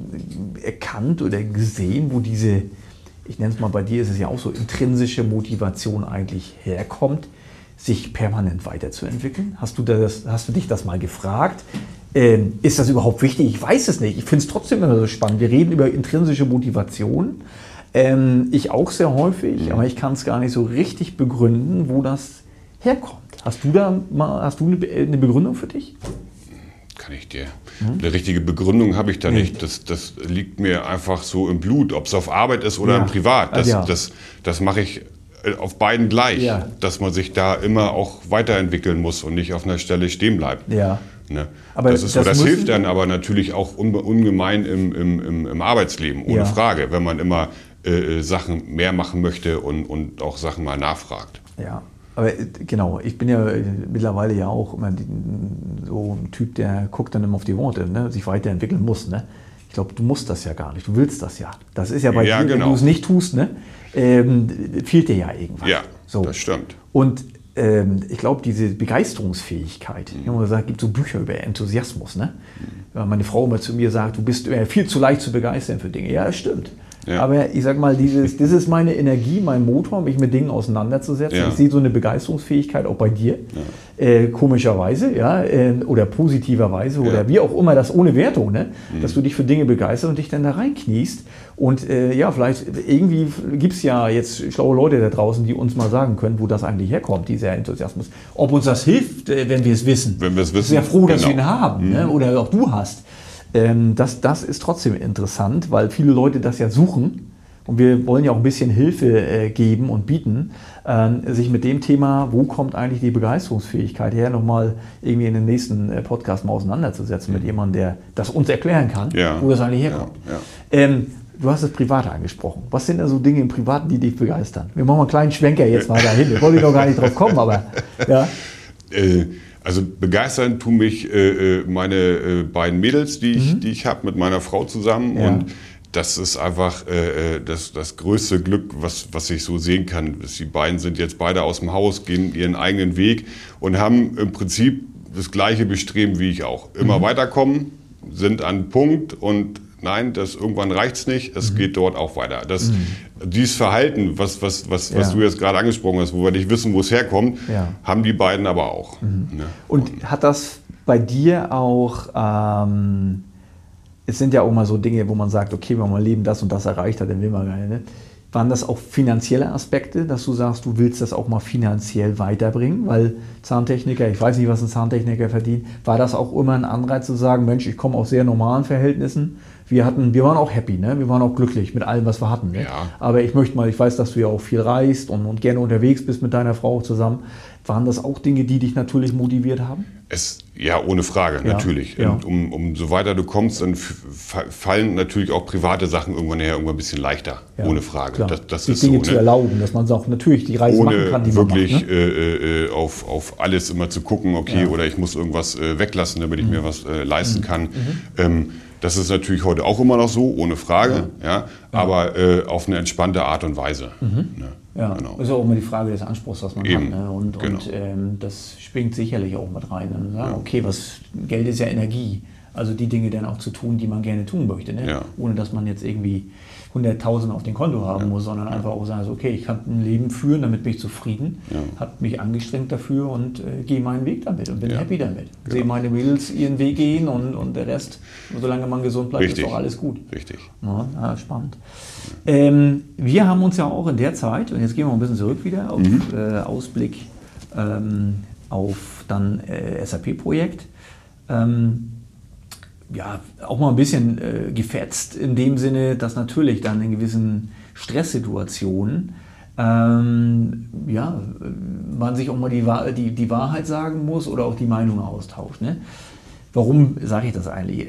erkannt oder gesehen, wo diese, ich nenne es mal, bei dir ist es ja auch so, intrinsische Motivation eigentlich herkommt, sich permanent weiterzuentwickeln? Hast du, das, hast du dich das mal gefragt? Ähm, ist das überhaupt wichtig? Ich weiß es nicht. Ich finde es trotzdem immer so spannend. Wir reden über intrinsische Motivation. Ähm, ich auch sehr häufig, mhm. aber ich kann es gar nicht so richtig begründen, wo das herkommt. Hast du da mal, hast du eine, eine Begründung für dich? Kann ich dir. Mhm. Eine richtige Begründung habe ich da mhm. nicht. Das, das liegt mir einfach so im Blut, ob es auf Arbeit ist oder ja. im Privat. Das, ja. das, das mache ich auf beiden gleich, ja. dass man sich da immer auch weiterentwickeln muss und nicht auf einer Stelle stehen bleibt. Ja. Ne? Aber das ist das, so, das hilft dann aber natürlich auch ungemein im, im, im Arbeitsleben, ohne ja. Frage, wenn man immer äh, Sachen mehr machen möchte und, und auch Sachen mal nachfragt. Ja, aber genau, ich bin ja mittlerweile ja auch immer so ein Typ, der guckt dann immer auf die Worte, ne? Sich weiterentwickeln muss. Ne? Ich glaube, du musst das ja gar nicht, du willst das ja. Das ist ja bei ja, dir, genau. wenn du es nicht tust, ne? ähm, fehlt dir ja irgendwas. Ja, so. Das stimmt. Und ähm, ich glaube, diese Begeisterungsfähigkeit, mhm. ich habe mal gesagt, es gibt so Bücher über Enthusiasmus. Ne? Mhm. Wenn meine Frau immer zu mir sagt, du bist viel zu leicht zu begeistern für Dinge. Ja, das stimmt. Ja. Aber ich sag mal, dieses, das ist meine Energie, mein Motor, mich mit Dingen auseinanderzusetzen. Ja. Ich sehe so eine Begeisterungsfähigkeit auch bei dir, ja. äh, komischerweise, ja, äh, oder positiverweise, ja. oder wie auch immer, das ohne Wertung, ne? Mhm. Dass du dich für Dinge begeisterst und dich dann da reinkniest. Und äh, ja, vielleicht irgendwie gibt es ja jetzt schlaue Leute da draußen, die uns mal sagen können, wo das eigentlich herkommt, dieser Enthusiasmus. Ob uns das hilft, äh, wenn wir es wissen. Wenn wir es wissen. Ich bin ja froh, dass genau. wir ihn haben, mhm. ne? Oder auch du hast. Ähm, das, das ist trotzdem interessant, weil viele Leute das ja suchen und wir wollen ja auch ein bisschen Hilfe äh, geben und bieten, ähm, sich mit dem Thema, wo kommt eigentlich die Begeisterungsfähigkeit her, nochmal irgendwie in den nächsten äh, Podcast mal auseinanderzusetzen mit jemandem, der das uns erklären kann, ja. wo das eigentlich herkommt. Ja, ja. Ähm, du hast das Private angesprochen. Was sind da so Dinge im Privaten, die dich begeistern? Wir machen mal einen kleinen Schwenker jetzt mal dahin. Ich wollte noch gar nicht drauf kommen, aber ja. Äh. Also begeistern tun mich äh, meine äh, beiden Mädels, die ich, mhm. die ich habe mit meiner Frau zusammen. Ja. Und das ist einfach äh, das, das größte Glück, was, was ich so sehen kann. Die beiden sind jetzt beide aus dem Haus, gehen ihren eigenen Weg und haben im Prinzip das gleiche Bestreben wie ich auch. Immer mhm. weiterkommen, sind an einem Punkt und nein, das, irgendwann reicht es nicht, es mhm. geht dort auch weiter. Das, mhm. Dieses Verhalten, was, was, was, was ja. du jetzt gerade angesprochen hast, wo wir nicht wissen, wo es herkommt, ja. haben die beiden aber auch. Mhm. Ne? Und, Und hat das bei dir auch, ähm, es sind ja auch mal so Dinge, wo man sagt, okay, wenn man Leben das und das erreicht hat, dann will man gar nicht. Ne? Waren das auch finanzielle Aspekte, dass du sagst, du willst das auch mal finanziell weiterbringen? Weil Zahntechniker, ich weiß nicht, was ein Zahntechniker verdient, war das auch immer ein Anreiz zu sagen, Mensch, ich komme aus sehr normalen Verhältnissen. Wir hatten, wir waren auch happy, ne? Wir waren auch glücklich mit allem, was wir hatten. Ne? Ja. Aber ich möchte mal, ich weiß, dass du ja auch viel reist und, und gerne unterwegs bist mit deiner Frau zusammen. Waren das auch Dinge, die dich natürlich motiviert haben? Es, ja, ohne Frage, ja. natürlich. Ja. Und um, umso weiter du kommst, dann fallen natürlich auch private Sachen irgendwann her irgendwann ein bisschen leichter, ja. ohne Frage. Das, das die ist Dinge so, zu ne? erlauben, dass man auch natürlich die Reise ohne machen kann, die wirklich man macht. Ne? äh, äh, auf, auf alles immer zu gucken, okay, ja. oder ich muss irgendwas äh, weglassen, damit ich mhm. mir was äh, leisten mhm. kann. Mhm. Ähm, Das ist natürlich heute auch immer noch so, ohne Frage, ja. ja, aber äh, auf eine entspannte Art und Weise. Mhm. Ne? Ja, genau. Das ist auch immer die Frage des Anspruchs, was man Eben. hat. Ne? Und, genau. und ähm, das schwingt sicherlich auch mit rein. Und sagen, ja. okay, was, Geld ist ja Energie. Also die Dinge dann auch zu tun, die man gerne tun möchte. Ne? Ja. Ohne dass man jetzt irgendwie hunderttausend auf dem Konto haben ja. muss, sondern ja. einfach auch sagen, so, okay, ich kann ein Leben führen, damit bin ich zufrieden, ja. habe mich angestrengt dafür und äh, gehe meinen Weg damit und bin ja. happy damit. Ja. Sehe meine Mädels ihren Weg gehen und, und der Rest, solange man gesund bleibt, Richtig. ist doch alles gut. Richtig. Ja, ja, spannend. Ja. Ähm, wir haben uns ja auch in der Zeit, und jetzt gehen wir ein bisschen zurück wieder, auf mhm. äh, Ausblick ähm, auf dann äh, S A P-Projekt, ähm, ja, auch mal ein bisschen äh, gefetzt in dem Sinne, dass natürlich dann in gewissen Stresssituationen ähm, ja, man sich auch mal die, die, die Wahrheit sagen muss oder auch die Meinung austauscht. Ne? Warum sage ich das eigentlich?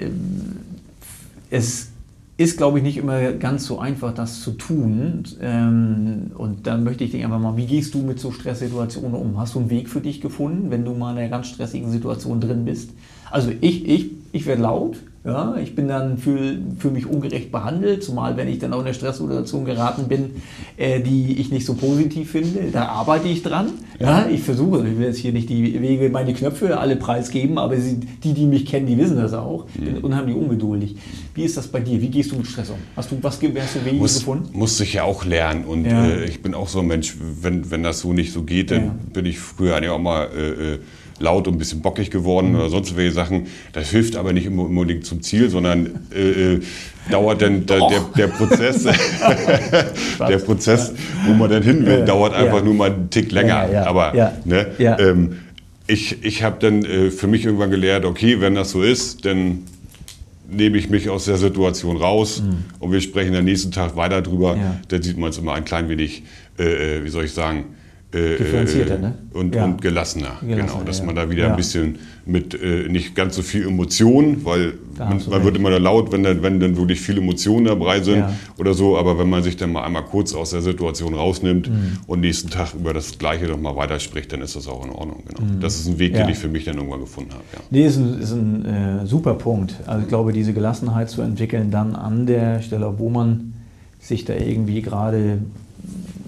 Es ist, glaube ich, nicht immer ganz so einfach, das zu tun. Ähm, und dann möchte ich dich einfach mal, wie gehst du mit so Stresssituationen um? Hast du einen Weg für dich gefunden, wenn du mal in einer ganz stressigen Situation drin bist? Also ich, ich, ich werde laut, ja, ich bin dann für, für mich ungerecht behandelt, zumal wenn ich dann auch in eine Stresssituation geraten bin, äh, die ich nicht so positiv finde, da arbeite ich dran. Ja, ich versuche, ich will jetzt hier nicht die Wege, meine Knöpfe alle preisgeben, aber sie, die, die mich kennen, die wissen das auch. Ich bin unheimlich ungeduldig. Wie ist das bei dir? Wie gehst du mit Stress um? Hast du was hast du Wege muss, gefunden? Musste ich ja auch lernen und ja. äh, ich bin auch so ein Mensch, wenn, wenn das so nicht so geht, dann ja. bin ich früher eigentlich auch mal äh, laut und ein bisschen bockig geworden mhm. oder sonst welche Sachen. Das hilft aber nicht immer unbedingt zum Ziel, sondern äh, dauert dann der, der, der Prozess, der Prozess, wo man dann hin will, ja. dauert einfach ja. nur mal einen Tick länger. Ja, ja, aber ja. Ne, ja. Ähm, ich, ich habe dann äh, für mich irgendwann gelehrt, okay, wenn das so ist, dann nehme ich mich aus der Situation raus mhm. und wir sprechen am nächsten Tag weiter drüber. Ja. Dann sieht man es immer ein klein wenig, äh, wie soll ich sagen, differenzierter, ne? Und, ja. und gelassener, gelassener, genau, dass ja. man da wieder ja. ein bisschen mit äh, nicht ganz so viel Emotion, weil man, man wird immer da laut, wenn dann, wenn dann wirklich viele Emotionen dabei sind ja. oder so, aber wenn man sich dann mal einmal kurz aus der Situation rausnimmt mhm. und nächsten Tag über das Gleiche noch mal weiterspricht, dann ist das auch in Ordnung, genau. Mhm. Das ist ein Weg, ja. den ich für mich dann irgendwann gefunden habe. Ja. Nee, ist ein, ist ein äh, super Punkt. Also ich glaube, diese Gelassenheit zu entwickeln dann an der Stelle, wo man sich da irgendwie gerade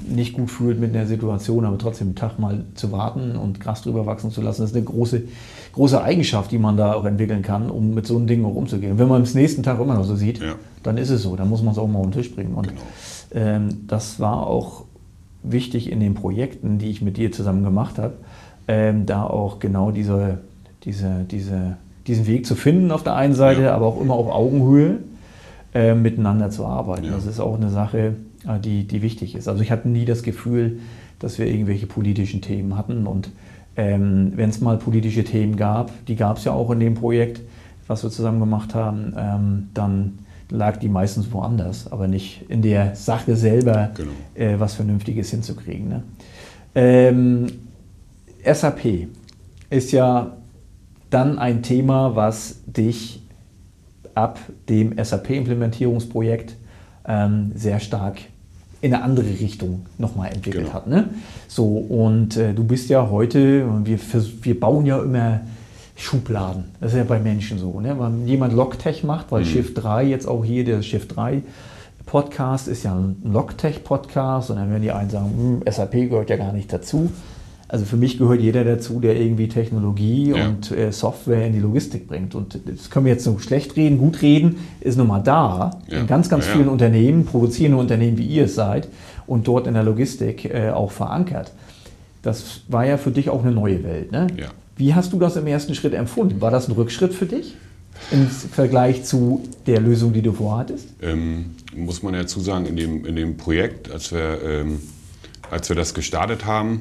nicht gut fühlt mit einer Situation, aber trotzdem einen Tag mal zu warten und Gras drüber wachsen zu lassen, das ist eine große, große Eigenschaft, die man da auch entwickeln kann, um mit so einem Ding auch umzugehen. Und wenn man es nächsten Tag immer noch so sieht, ja. dann ist es so, dann muss man es auch mal auf den Tisch bringen. Und genau. ähm, das war auch wichtig in den Projekten, die ich mit dir zusammen gemacht habe, ähm, da auch genau diese, diese, diese, diesen Weg zu finden auf der einen Seite, ja. aber auch immer auf Augenhöhe äh, miteinander zu arbeiten. Ja. Das ist auch eine Sache, die, die wichtig ist. Also ich hatte nie das Gefühl, dass wir irgendwelche politischen Themen hatten. Und ähm, wenn es mal politische Themen gab, die gab es ja auch in dem Projekt, was wir zusammen gemacht haben, ähm, dann lag die meistens woanders, aber nicht in der Sache selber, genau. äh, was Vernünftiges hinzukriegen. Ne? Ähm, S A P ist ja dann ein Thema, was dich ab dem S A P-Implementierungsprojekt ähm, sehr stark in eine andere Richtung nochmal entwickelt genau. hat. Ne? So, und äh, du bist ja heute, wir, wir bauen ja immer Schubladen. Das ist ja bei Menschen so. Ne? Wenn jemand Logtech macht, weil mhm. Shift drei jetzt auch hier, der Shift drei Podcast ist ja ein Logtech-Podcast und dann werden die einen sagen, hm, S A P gehört ja gar nicht dazu. Also für mich gehört jeder dazu, der irgendwie Technologie ja. und äh, Software in die Logistik bringt. Und das können wir jetzt so schlecht reden, gut reden, ist nun mal da. Ja. In ganz, ganz ja, vielen ja. Unternehmen, produzierende Unternehmen, wie ihr es seid, und dort in der Logistik äh, auch verankert. Das war ja für dich auch eine neue Welt. Ne? Ja. Wie hast du das im ersten Schritt empfunden? War das ein Rückschritt für dich im Vergleich zu der Lösung, die du vorhattest? Ähm, muss man ja dazu sagen, in dem, in dem Projekt, als wir, ähm, als wir das gestartet haben,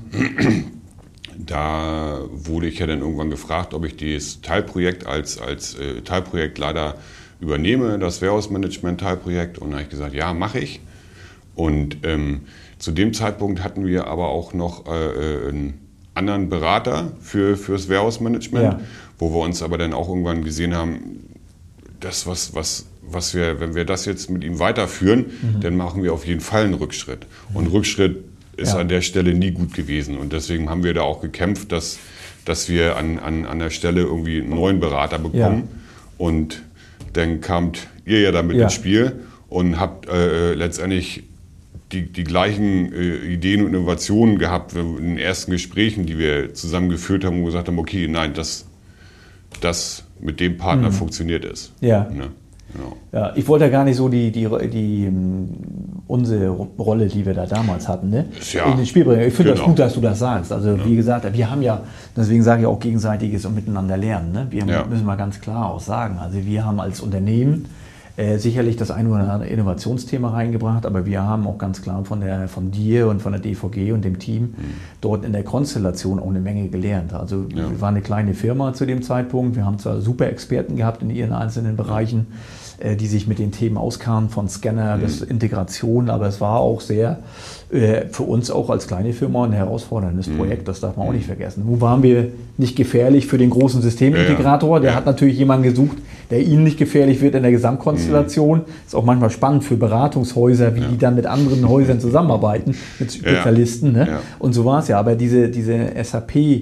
da wurde ich ja dann irgendwann gefragt, ob ich dieses Teilprojekt als, als äh, Teilprojektleiter übernehme, das Warehouse-Management-Teilprojekt. Und da habe ich gesagt, ja, mache ich. Und ähm, zu dem Zeitpunkt hatten wir aber auch noch äh, einen anderen Berater für fürs Warehouse-Management, ja. wo wir uns aber dann auch irgendwann gesehen haben, das, was, was, was wir, wenn wir das jetzt mit ihm weiterführen, mhm. dann machen wir auf jeden Fall einen Rückschritt. Mhm. Und Rückschritt ist ja. an der Stelle nie gut gewesen. Und deswegen haben wir da auch gekämpft, dass, dass wir an, an, an der Stelle irgendwie einen neuen Berater bekommen. Ja. Und dann kamt ihr ja damit ja. ins Spiel und habt äh, letztendlich die, die gleichen äh, Ideen und Innovationen gehabt in den ersten Gesprächen, die wir zusammen geführt haben und gesagt haben, okay, nein, das, das mit dem Partner mhm. funktioniert es. Ja. Ne? Genau. Ja, ich wollte ja gar nicht so die, die, die unsere Rolle, die wir da damals hatten, ne? ja, in den Spiel bringen. Ich finde genau. das gut, dass du das sagst. Also ja. wie gesagt, wir haben ja, deswegen sage ich auch gegenseitiges und miteinander lernen. Ne? Wir ja. müssen mal ganz klar auch sagen, also wir haben als Unternehmen äh, sicherlich das ein oder andere Innovationsthema reingebracht, aber wir haben auch ganz klar von, der, von dir und von der D V G und dem Team mhm. dort in der Konstellation auch eine Menge gelernt. Also ja. wir waren eine kleine Firma zu dem Zeitpunkt, wir haben zwar super Experten gehabt in ihren einzelnen Bereichen, äh, die sich mit den Themen auskamen, von Scanner mhm. bis Integration, aber es war auch sehr äh, für uns auch als kleine Firma ein herausforderndes mhm. Projekt, das darf man auch nicht vergessen. Nun waren wir nicht gefährlich für den großen Systemintegrator, der ja. hat natürlich jemanden gesucht, der ihnen nicht gefährlich wird in der Gesamtkonstellation. Mhm. Ist auch manchmal spannend für Beratungshäuser, wie ja. die dann mit anderen Häusern zusammenarbeiten, mit Spezialisten. Ja. Ne? Ja. Und so war es ja. Aber diese, diese S A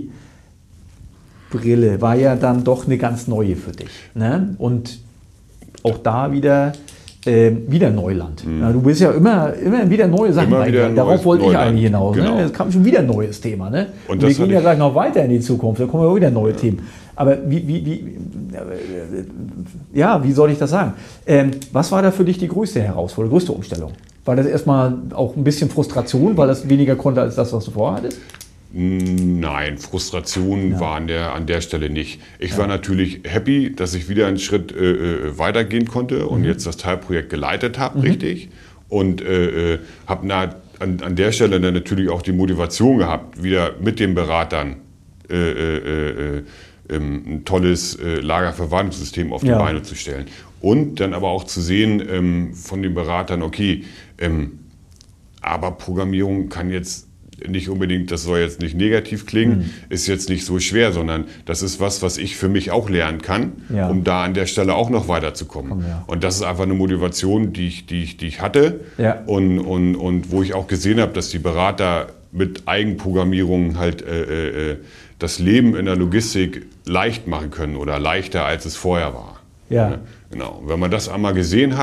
P-Brille war ja dann doch eine ganz neue für dich. Ne? Und auch da wieder, äh, wieder Neuland. Mhm. Ja, du bist ja immer, immer wieder neue Sachen reingegangen. Darauf wollte ich eigentlich hinaus. Genau. Ne? Es kam schon wieder ein neues Thema. Ne? Und, Und wir gehen ja gleich noch weiter in die Zukunft. Da kommen ja wieder neue ja. Themen. Aber wie, wie, wie, ja, wie soll ich das sagen? Ähm, was war da für dich die größte Herausforderung, größte Umstellung? War das erstmal auch ein bisschen Frustration, weil das weniger konnte als das, was du vorhattest? Nein, Frustration ja. war an der, an der Stelle nicht. Ich ja. war natürlich happy, dass ich wieder einen Schritt äh, weitergehen konnte und mhm. jetzt das Teilprojekt geleitet habe, mhm. richtig. Und äh, habe an, an der Stelle dann natürlich auch die Motivation gehabt, wieder mit den Beratern äh, äh, äh, ein tolles äh, Lagerverwaltungssystem auf die ja. Beine zu stellen. Und dann aber auch zu sehen ähm, von den Beratern, okay, ähm, aber Programmierung kann jetzt nicht unbedingt, das soll jetzt nicht negativ klingen, mhm. ist jetzt nicht so schwer, sondern das ist was, was ich für mich auch lernen kann, ja. um da an der Stelle auch noch weiterzukommen. Komm, ja. Und das ist einfach eine Motivation, die ich, die ich, die ich hatte ja. und, und, und wo ich auch gesehen habe, dass die Berater mit Eigenprogrammierung halt äh, äh, das Leben in der Logistik leicht machen können oder leichter, als es vorher war. Ja. Genau. Und wenn man das einmal gesehen hat,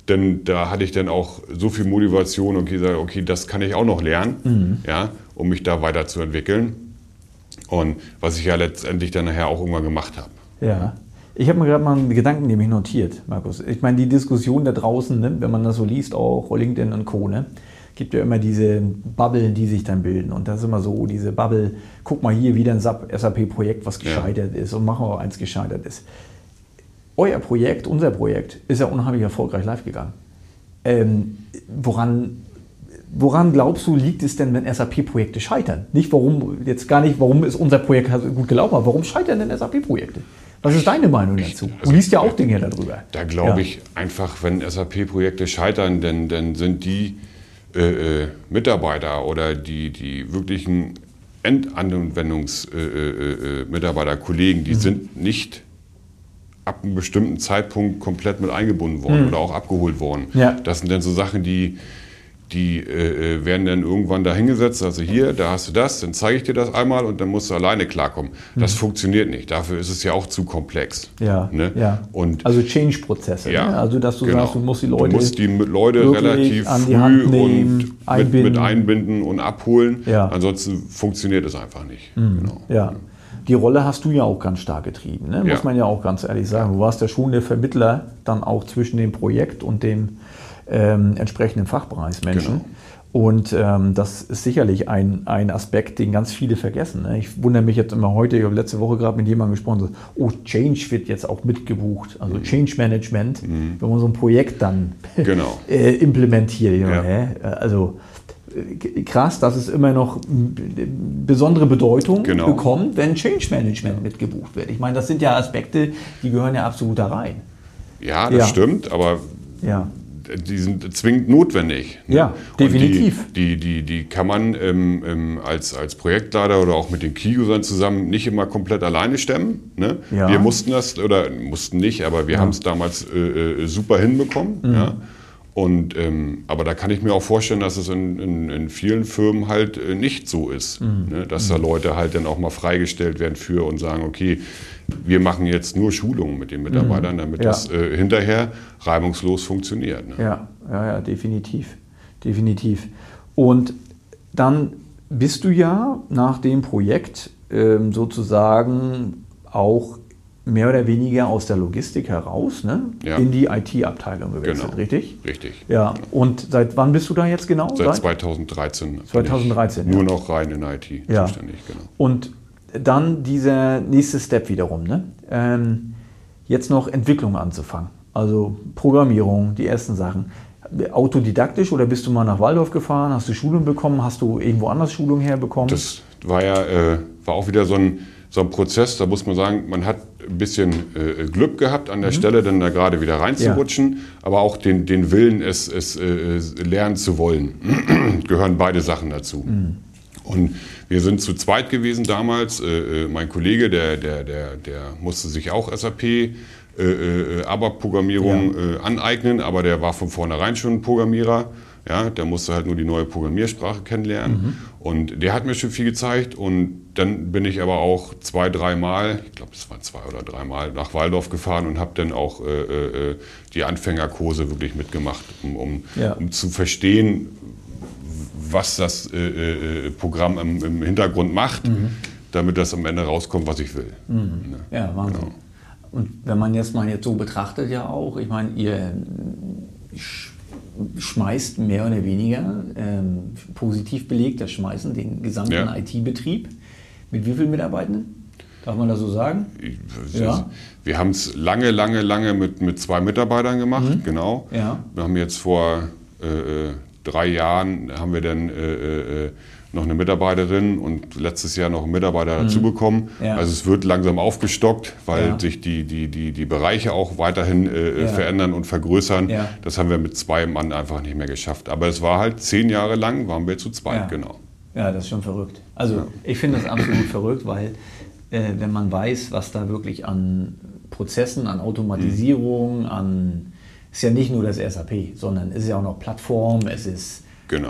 denn da hatte ich dann auch so viel Motivation und gesagt, okay, das kann ich auch noch lernen, mhm. ja, um mich da weiterzuentwickeln. Und was ich ja letztendlich dann nachher auch irgendwann gemacht habe. Ja. Ich habe mir gerade mal einen Gedanken nämlich notiert, Markus. Ich meine, die Diskussion da draußen, ne, wenn man das so liest, auch LinkedIn und Co., ne, gibt ja immer diese Bubble, die sich dann bilden. Und das ist immer so, diese Bubble, guck mal hier wieder ein S A P-Projekt, was gescheitert ja. ist und machen wir auch eins gescheitert ist. Euer Projekt, unser Projekt, ist ja unheimlich erfolgreich live gegangen. Ähm, woran, woran glaubst du, liegt es denn, wenn S A P-Projekte scheitern? Nicht warum, jetzt gar nicht, warum ist unser Projekt gut gelaufen, aber warum scheitern denn S A P-Projekte? Was ist deine Meinung dazu? Du liest ja auch Dinge darüber. Da glaube ich ja. einfach, wenn S A P-Projekte scheitern, dann, dann sind die äh, Mitarbeiter oder die, die wirklichen Endanwendungsmitarbeiter, äh, äh, Kollegen, die mhm. sind nicht ab einem bestimmten Zeitpunkt komplett mit eingebunden worden mhm. oder auch abgeholt worden. Ja. Das sind dann so Sachen, die, die äh, werden dann irgendwann da hingesetzt, also hier, da hast du das, dann zeige ich dir das einmal und dann musst du alleine klarkommen. Mhm. Das funktioniert nicht, dafür ist es ja auch zu komplex. Ja, ne? ja. Und also Change-Prozesse, ja, ne? Also dass du genau. sagst, du musst die Leute, du musst die Leute relativ an die früh Hand nehmen, und einbinden. Mit, mit einbinden und abholen, ja. ansonsten funktioniert es einfach nicht. Mhm. Genau. Ja. Die Rolle hast du ja auch ganz stark getrieben, ne? Muss ja. man ja auch ganz ehrlich sagen. Du warst ja schon der Vermittler dann auch zwischen dem Projekt und dem ähm, entsprechenden Fachbereichsmenschen. Genau. Und ähm, das ist sicherlich ein, ein Aspekt, den ganz viele vergessen. Ne? Ich wundere mich jetzt immer heute, ich habe letzte Woche gerade mit jemandem gesprochen, so, oh, Change wird jetzt auch mitgebucht, also mhm. Change Management, mhm. wenn man so ein Projekt dann genau. äh, implementiert. Ja. Hä? Also krass, dass es immer noch besondere Bedeutung genau. bekommt, wenn Change Management mitgebucht wird. Ich meine, das sind ja Aspekte, die gehören ja absolut da rein. Ja, das ja. stimmt, aber ja. die sind zwingend notwendig. Ne? Ja, definitiv. Die, die, die, die kann man ähm, ähm, als, als Projektleiter oder auch mit den Key-Usern zusammen nicht immer komplett alleine stemmen. Ne? Ja. Wir mussten das, oder mussten nicht, aber wir ja. haben es damals äh, super hinbekommen. Mhm. Ja? Und, ähm, aber da kann ich mir auch vorstellen, dass es in, in, in vielen Firmen halt äh, nicht so ist. Mhm. Ne? Dass mhm. da Leute halt dann auch mal freigestellt werden für und sagen, okay, wir machen jetzt nur Schulungen mit den Mitarbeitern, damit ja. das äh, hinterher reibungslos funktioniert. Ne? Ja, ja, ja, definitiv. Definitiv. Und dann bist du ja nach dem Projekt ähm, sozusagen auch mehr oder weniger aus der Logistik heraus, ne? Ja. in die I T-Abteilung gewechselt, genau. richtig? Richtig. Ja. Und seit wann bist du da jetzt genau? Seit zweitausenddreizehn. zweitausenddreizehn. Nur ja. noch rein in I T ja. zuständig, genau. Und dann dieser nächste Step wiederum, ne? Ähm, jetzt noch Entwicklung anzufangen, also Programmierung, die ersten Sachen. Autodidaktisch oder bist du mal nach Walldorf gefahren, hast du Schulung bekommen, hast du irgendwo anders Schulung herbekommen? Das war ja äh, war auch wieder so ein So ein Prozess, da muss man sagen, man hat ein bisschen äh, Glück gehabt an der mhm. Stelle, dann da gerade wieder reinzurutschen, ja. aber auch den, den Willen, es, es äh, lernen zu wollen, gehören beide Sachen dazu. Mhm. Und wir sind zu zweit gewesen damals. Äh, mein Kollege, der, der, der, der musste sich auch S A P, äh, äh, A B A P-Programmierung ja. äh, aneignen, aber der war von vornherein schon ein Programmierer. Ja, der musste halt nur die neue Programmiersprache kennenlernen. Mhm. Und der hat mir schon viel gezeigt. Und dann bin ich aber auch zwei, dreimal, ich glaube, es waren zwei oder dreimal, nach Walldorf gefahren und habe dann auch äh, äh, die Anfängerkurse wirklich mitgemacht, um, um, ja. um zu verstehen, was das äh, äh, Programm im, im Hintergrund macht, mhm. damit das am Ende rauskommt, was ich will. Mhm. Ja, Wahnsinn. Genau. Und wenn man jetzt mal jetzt so betrachtet ja auch, ich meine, ihr schmeißt mehr oder weniger ähm, positiv belegt, das Schmeißen, den gesamten ja. I T-Betrieb. Mit wie vielen Mitarbeitenden? Darf man das so sagen? Ich, ja. Wir haben es lange, lange, lange mit, mit zwei Mitarbeitern gemacht, mhm. genau. Ja. Wir haben jetzt vor äh, drei Jahren haben wir dann äh, äh, noch eine Mitarbeiterin und letztes Jahr noch einen Mitarbeiter mhm. dazu bekommen. Ja. Also es wird langsam aufgestockt, weil ja. sich die, die, die, die Bereiche auch weiterhin äh, ja. verändern und vergrößern. Ja. Das haben wir mit zwei Mann einfach nicht mehr geschafft. Aber es war halt zehn Jahre lang, waren wir zu zweit, ja. genau. Ja, das ist schon verrückt. Also ja. ich finde das absolut verrückt, weil äh, wenn man weiß, was da wirklich an Prozessen, an Automatisierung, mhm. an ist ja nicht nur das S A P, sondern es ist ja auch noch Plattform, es ist genau.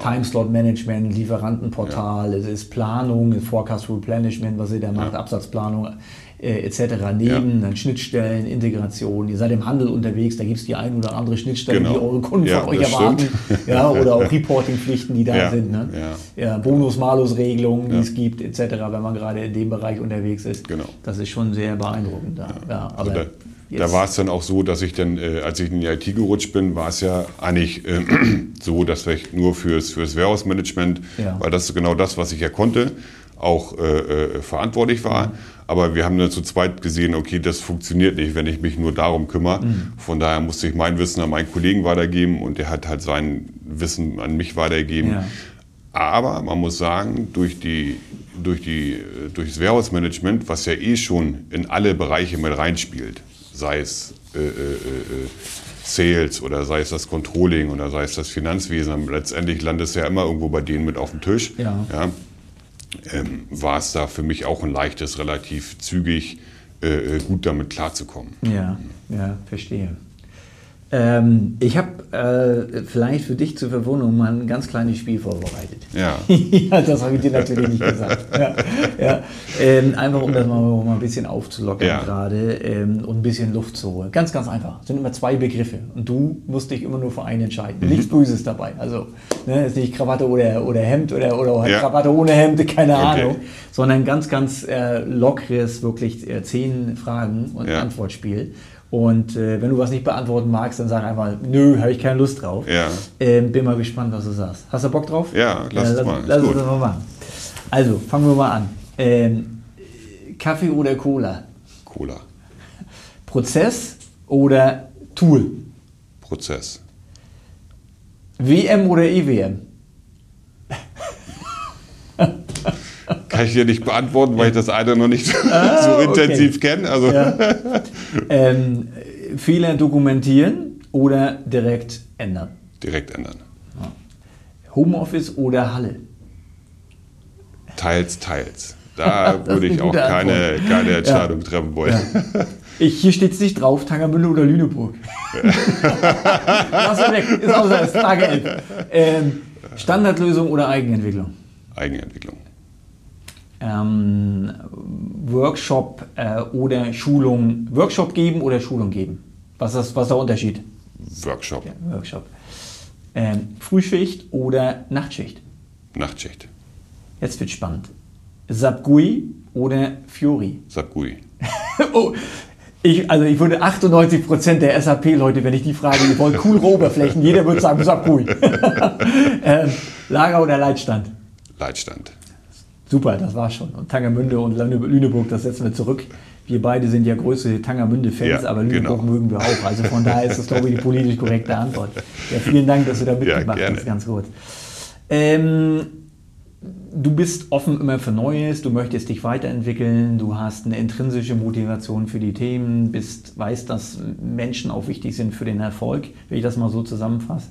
Timeslot-Management, Lieferantenportal, ja. es ist Planung, Forecast Replenishment, was ihr da macht, ja. Absatzplanung. äh, et cetera neben, ja. dann Schnittstellen, Integration. Ihr seid im Handel unterwegs, da gibt es die ein oder andere Schnittstelle, genau. die eure Kunden ja, von euch erwarten. Ja, oder auch Reporting-Pflichten, die da ja. sind. Ne? Ja. Ja, Bonus-Malus-Regelungen, die ja. es gibt, et cetera, wenn man gerade in dem Bereich unterwegs ist. Genau. Das ist schon sehr beeindruckend da. Ja. Ja, aber also da, da war es dann auch so, dass ich dann, äh, als ich in die I T gerutscht bin, war es ja eigentlich äh, so, dass ich nur fürs, fürs Warehouse-Management, ja. weil das ist genau das, was ich ja konnte, auch äh, verantwortlich war. Mhm. Aber wir haben dann zu zweit gesehen, okay, das funktioniert nicht, wenn ich mich nur darum kümmere. Mhm. Von daher musste ich mein Wissen an meinen Kollegen weitergeben und der hat halt sein Wissen an mich weitergegeben. Ja. Aber man muss sagen, durch, die, durch, die, durch das Warehouse-Management, was ja eh schon in alle Bereiche mit reinspielt, sei es äh, äh, äh, Sales oder sei es das Controlling oder sei es das Finanzwesen, letztendlich landet es ja immer irgendwo bei denen mit auf dem Tisch. Ja. Ja. Ähm, war es da für mich auch ein leichtes, relativ zügig äh, gut damit klarzukommen. Ja, ja, verstehe. Ähm, ich habe äh, vielleicht für dich zur Verwunderung mal ein ganz kleines Spiel vorbereitet. Ja. Ja, das habe ich dir natürlich nicht gesagt. Ja, ja. Ähm, einfach um das mal, mal ein bisschen aufzulockern ja. gerade ähm, und ein bisschen Luft zu holen. Ganz, ganz einfach. Es sind immer zwei Begriffe und du musst dich immer nur für einen entscheiden. Mhm. Nichts Böses dabei. Also ne, ist nicht Krawatte oder, oder Hemd oder, oder ja. Krawatte ohne Hemd, keine okay. Ahnung. Sondern ganz, ganz äh, lockeres, wirklich äh, zehn Fragen und ja. Antwortspiel. Und äh, wenn du was nicht beantworten magst, dann sag einfach, nö, habe ich keine Lust drauf. Ja. Ähm, bin mal gespannt, was du sagst. Hast du Bock drauf? Ja, lass äh, es mal. Lass uns das mal machen. Also, fangen wir mal an. Ähm, Kaffee oder Cola? Cola. Prozess oder Tool? Prozess. W M oder E W M? Kann ich dir nicht beantworten, weil ich das eine noch nicht so, ah, so intensiv okay. kenne. Also. Ja. ähm, Fehler dokumentieren oder direkt ändern? Direkt ändern. Ja. Homeoffice oder Halle? Teils, teils. Da würde ich auch keine, keine Entscheidung ja. treffen wollen. Ja. Ich, hier steht es nicht drauf, Tangermünde oder Lüneburg. Lass mal weg, ist außer das Frage elf. Ähm, Standardlösung oder Eigenentwicklung? Eigenentwicklung. Ähm, Workshop äh, oder Schulung, Workshop geben oder Schulung geben? Was ist, was ist der Unterschied? Workshop. Ja, Workshop. Ähm, Frühschicht oder Nachtschicht? Nachtschicht. Jetzt wird spannend. SAP G U I oder Fiori? SAP G U I. Oh, ich, also ich würde achtundneunzig Prozent der S A P-Leute, wenn ich die frage, die wollen coole Oberflächen, jeder würde sagen SAP G U I. ähm, Lager oder Leitstand? Leitstand. Super, das war's schon. Und Tangermünde und Lüneburg, das setzen wir zurück. Wir beide sind ja größte Tangermünde-Fans, ja, aber Lüneburg genau. mögen wir auch. Also von daher ist das, glaube ich, die politisch korrekte Antwort. Ja, vielen Dank, dass du da mitgemacht ja, hast, ganz gut. Ähm, du bist offen immer für Neues, du möchtest dich weiterentwickeln, du hast eine intrinsische Motivation für die Themen, bist, weißt, dass Menschen auch wichtig sind für den Erfolg, wenn ich das mal so zusammenfasse.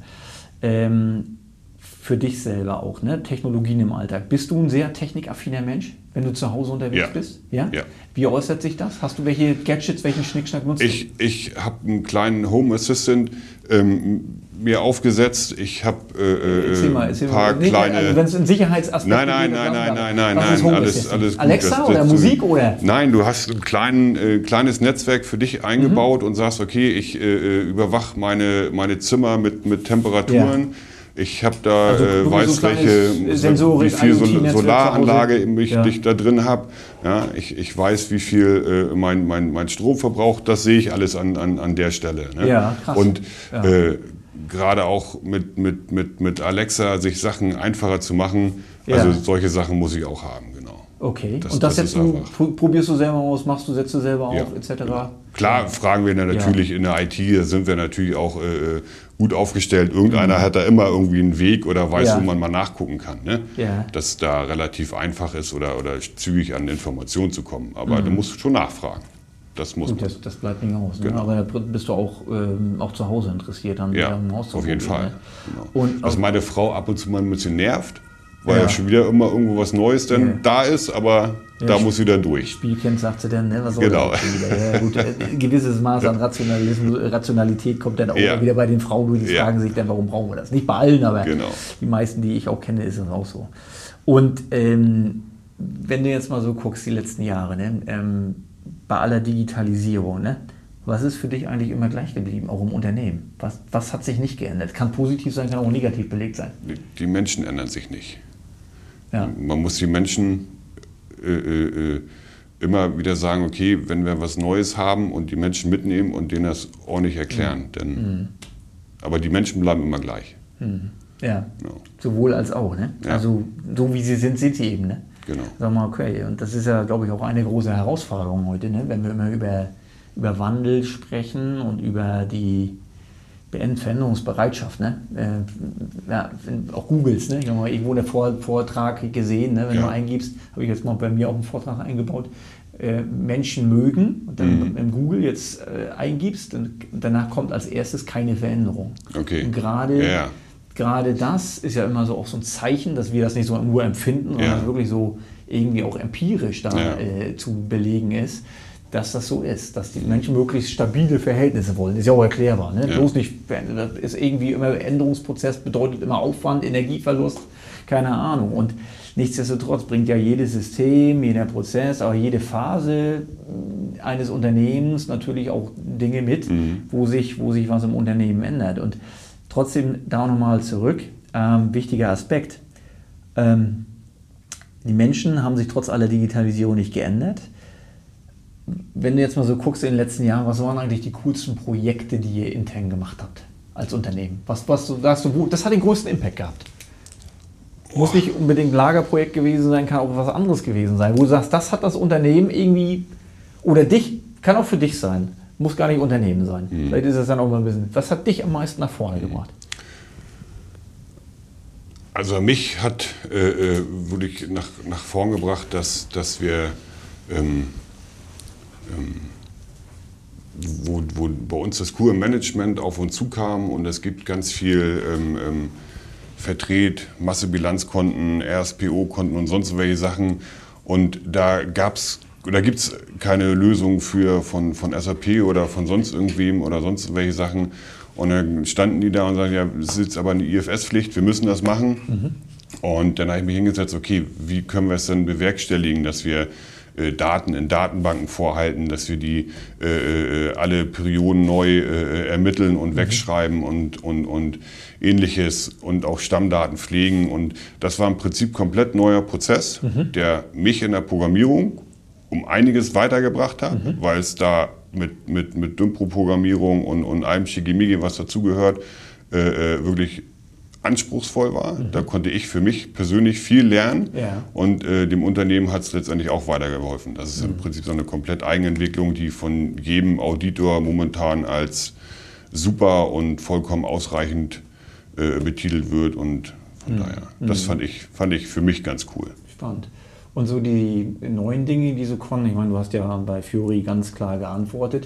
Ähm, für dich selber auch, ne? Technologien im Alltag. Bist du ein sehr technikaffiner Mensch, wenn du zu Hause unterwegs ja. bist? Ja? ja. Wie äußert sich das? Hast du welche Gadgets, welchen Schnickschnack nutzt ich, du? Ich habe einen kleinen Home Assistant ähm, mir aufgesetzt. Ich habe äh, mal, ein paar nee, kleine... Also wenn es in Sicherheitsaspekten Nein, nein, geht, nein, nein, nein, nein, nein, nein, alles, alles gut. Alexa das, oder das, Musik oder? Nein, du hast ein klein, äh, kleines Netzwerk für dich eingebaut mhm. und sagst, okay, ich äh, überwache meine, meine Zimmer mit, mit Temperaturen. Ja. Ich habe da, also, äh, weiß so welche, Sensorik, wie viel Sol Solaranlage ich, ja. ich da drin habe. Ja, ich, ich weiß, wie viel äh, mein, mein, mein Strom verbraucht. Das sehe ich alles an, an, an der Stelle. Ne? Ja, krass. Und ja. äh, gerade auch mit, mit, mit, mit Alexa sich Sachen einfacher zu machen. Also ja. solche Sachen muss ich auch haben, genau. Okay, das, und das, das jetzt du, probierst du selber aus, machst du, setzt du selber auf, ja. et cetera? Klar, fragen wir dann natürlich ja. in der I T, da sind wir natürlich auch äh, gut aufgestellt. Irgendeiner mhm. hat da immer irgendwie einen Weg oder weiß, ja. wo man mal nachgucken kann. Ne? Ja. Dass es da relativ einfach ist oder, oder zügig an Informationen zu kommen. Aber mhm. du musst schon nachfragen. Das muss Gut, man. Das, das bleibt nicht aus. Ne? Genau. Aber da bist du auch, ähm, auch zu Hause interessiert an ja, dem Haus. Auf jeden Fall. Ne? Genau. Und was meine Frau ab und zu mal ein bisschen nervt, weil ja, ja schon wieder immer irgendwo was Neues dann ja. da ist, aber ja, da muss sie dann durch. Spielkind sagt sie dann, ne? Was soll genau. das wieder? Ja, gut, ein gewisses Maß an Rationalität kommt dann auch ja. wieder bei den Frauen, die ja. fragen sich dann, warum brauchen wir das? Nicht bei allen, aber genau. die meisten, die ich auch kenne, ist es auch so. Und ähm, wenn du jetzt mal so guckst, die letzten Jahre, ne? ähm, bei aller Digitalisierung, ne? Was ist für dich eigentlich immer gleich geblieben, auch im Unternehmen? Was, was hat sich nicht geändert? Kann positiv sein, kann auch negativ belegt sein. Die Menschen ändern sich nicht. Ja. Man muss die Menschen äh, äh, immer wieder sagen, okay, wenn wir was Neues haben und die Menschen mitnehmen und denen das ordentlich erklären, mhm. dann, mhm. aber die Menschen bleiben immer gleich. Mhm. Ja, no. Sowohl als auch. Ne? Ja. Also so wie sie sind, sind sie eben. Ne? Genau. Sag mal, okay, und das ist ja, glaube ich, auch eine große Herausforderung heute, ne? Wenn wir immer über, über Wandel sprechen und über die Veränderungsbereitschaft. Ne? Äh, ja, auch Googles, ne? Ich habe mal irgendwo einen Vortrag gesehen, ne? Wenn ja. du eingibst, habe ich jetzt mal bei mir auch einen Vortrag eingebaut, äh, Menschen mögen, und dann mhm. im Google jetzt äh, eingibst, und danach kommt als erstes keine Veränderung. Okay. Und gerade ja. Gerade das ist ja immer so auch so ein Zeichen, dass wir das nicht so nur empfinden, sondern ja. wirklich so irgendwie auch empirisch da ja. äh, zu belegen ist, dass das so ist, dass die Menschen möglichst stabile Verhältnisse wollen. Ist ja auch erklärbar. Ne? Ja. Bloß nicht, das ist irgendwie immer Änderungsprozess, bedeutet immer Aufwand, Energieverlust, keine Ahnung. Und nichtsdestotrotz bringt ja jedes System, jeder Prozess, auch jede Phase eines Unternehmens natürlich auch Dinge mit, mhm. wo sich, wo sich was im Unternehmen ändert. Und trotzdem da nochmal zurück, ähm, wichtiger Aspekt. Ähm, die Menschen haben sich trotz aller Digitalisierung nicht geändert. Wenn du jetzt mal so guckst in den letzten Jahren, was waren eigentlich die coolsten Projekte, die ihr intern gemacht habt als Unternehmen? Was, was du sagst, du, das hat den größten Impact gehabt. Muss nicht unbedingt ein Lagerprojekt gewesen sein, kann auch was anderes gewesen sein, wo du sagst, das hat das Unternehmen irgendwie, oder dich, kann auch für dich sein. Muss gar nicht Unternehmen sein. Mhm. Vielleicht ist es dann auch mal ein bisschen. Was hat dich am meisten nach vorne gebracht? Also mich hat äh, wirklich nach, nach vorn gebracht, dass, dass wir, ähm, ähm, wo, wo bei uns das Q M-Management auf uns zukam und es gibt ganz viel ähm, ähm, Vertret, Massebilanzkonten, R S P O-Konten und sonst welche Sachen. Und da gab's Da gibt es keine Lösung für von, von S A P oder von sonst irgendwem oder sonst welche Sachen. Und dann standen die da und sagten, ja, es ist jetzt aber eine I F S-Pflicht, wir müssen das machen. Mhm. Und dann habe ich mich hingesetzt, okay, wie können wir es denn bewerkstelligen, dass wir äh, Daten in Datenbanken vorhalten, dass wir die äh, alle Perioden neu äh, ermitteln und mhm. wegschreiben und, und, und Ähnliches und auch Stammdaten pflegen. Und das war im Prinzip komplett neuer Prozess, mhm. der mich in der Programmierung um einiges weitergebracht hat, mhm. weil es da mit, mit, mit Dympro-Programmierung und, und allem Schickimicki, was dazugehört, äh, wirklich anspruchsvoll war. Mhm. Da konnte ich für mich persönlich viel lernen ja. und äh, dem Unternehmen hat es letztendlich auch weitergeholfen. Das ist mhm. im Prinzip so eine komplett Eigenentwicklung, die von jedem Auditor momentan als super und vollkommen ausreichend äh, betitelt wird und von mhm. daher, das mhm. fand ich, fand ich für mich ganz cool. Spannend. Und so die neuen Dinge, die so kommen, ich meine, du hast ja bei Fiori ganz klar geantwortet,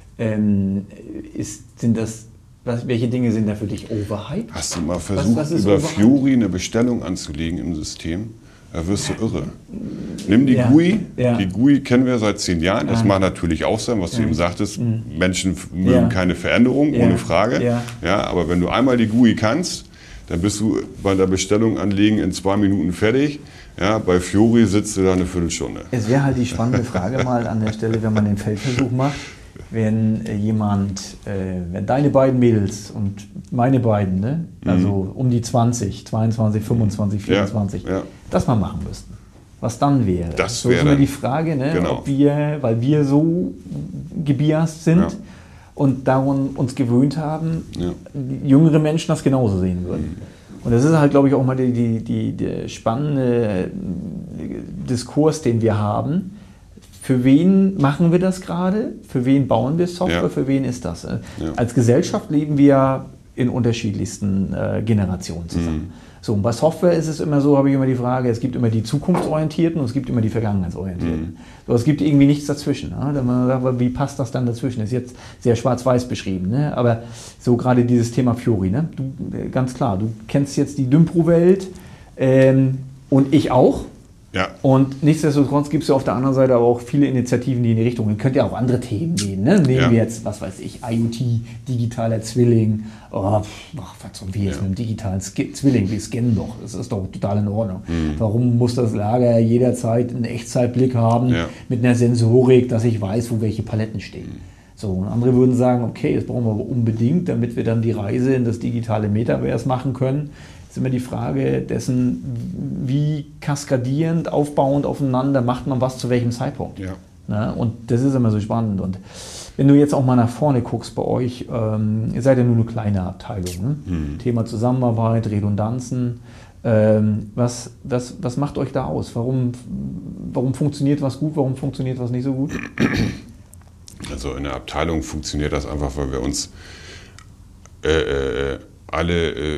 ähm, ist, sind das, was, welche Dinge sind da für dich overhyped? Hast du mal versucht, was, was über overhyped? Fiori eine Bestellung anzulegen im System? Da wirst du irre. Nimm die ja, G U I, ja. die G U I kennen wir seit zehn Jahren, das ja. mag natürlich auch sein, was ja. du eben sagtest, mhm. Menschen mögen ja. keine Veränderung, ja. ohne Frage, ja. Ja, aber wenn du einmal die G U I kannst, dann bist du bei der Bestellung anlegen in zwei Minuten fertig. Ja, bei Fiori sitzt du da eine Viertelstunde. Es wäre halt die spannende Frage mal an der Stelle, wenn man den Feldversuch macht, wenn jemand, äh, wenn deine beiden Mädels und meine beiden, ne, also um die zwanzig, zweiundzwanzig, fünfundzwanzig, vierundzwanzig, ja, ja. das mal machen müssten. Was dann wäre. Das so wäre ist immer die Frage, ne, genau. ob wir, weil wir so gebiased sind, ja. und daran uns gewöhnt haben, ja. jüngere Menschen das genauso sehen würden. Und das ist halt, glaube ich, auch mal die, die, die, der spannende Diskurs, den wir haben. Für wen machen wir das gerade? Für wen bauen wir Software? Ja. Für wen ist das? Ja. Als Gesellschaft leben wir in unterschiedlichsten äh, Generationen zusammen. Mhm. So, und bei Software ist es immer so, habe ich immer die Frage, es gibt immer die Zukunftsorientierten und es gibt immer die Vergangenheitsorientierten. Mhm. So, es gibt irgendwie nichts dazwischen. Ne? Da man sagt, wie passt das dann dazwischen? Das ist jetzt sehr schwarz-weiß beschrieben. Ne? Aber so gerade dieses Thema Fiori, ne? Du, ganz klar, du kennst jetzt die Dympro-Welt ähm, und ich auch. Ja. Und nichtsdestotrotz gibt es ja auf der anderen Seite aber auch viele Initiativen, die in die Richtung gehen. Könnt ja auch andere Themen nehmen. Ne? Nehmen ja. wir jetzt, was weiß ich, I O T, digitaler Zwilling. Oh, ach, was soll wir jetzt ja. mit einem digitalen Sk- Zwilling? Wir scannen doch. Das ist doch total in Ordnung. Mhm. Warum muss das Lager jederzeit einen Echtzeitblick haben ja. mit einer Sensorik, dass ich weiß, wo welche Paletten stehen? Mhm. So, und andere würden sagen, okay, das brauchen wir aber unbedingt, damit wir dann die Reise in das digitale Metaverse machen können. Ist immer die Frage dessen, wie kaskadierend, aufbauend aufeinander macht man was zu welchem Zeitpunkt. Ja. Na, und das ist immer so spannend. Und wenn du jetzt auch mal nach vorne guckst bei euch, ähm, ihr seid ja nur eine kleine Abteilung. Ne? Mhm. Thema Zusammenarbeit, Redundanzen. Ähm, was, was, was macht euch da aus? Warum, warum funktioniert was gut, warum funktioniert was nicht so gut? Also in der Abteilung funktioniert das einfach, weil wir uns äh, äh, alle äh, äh,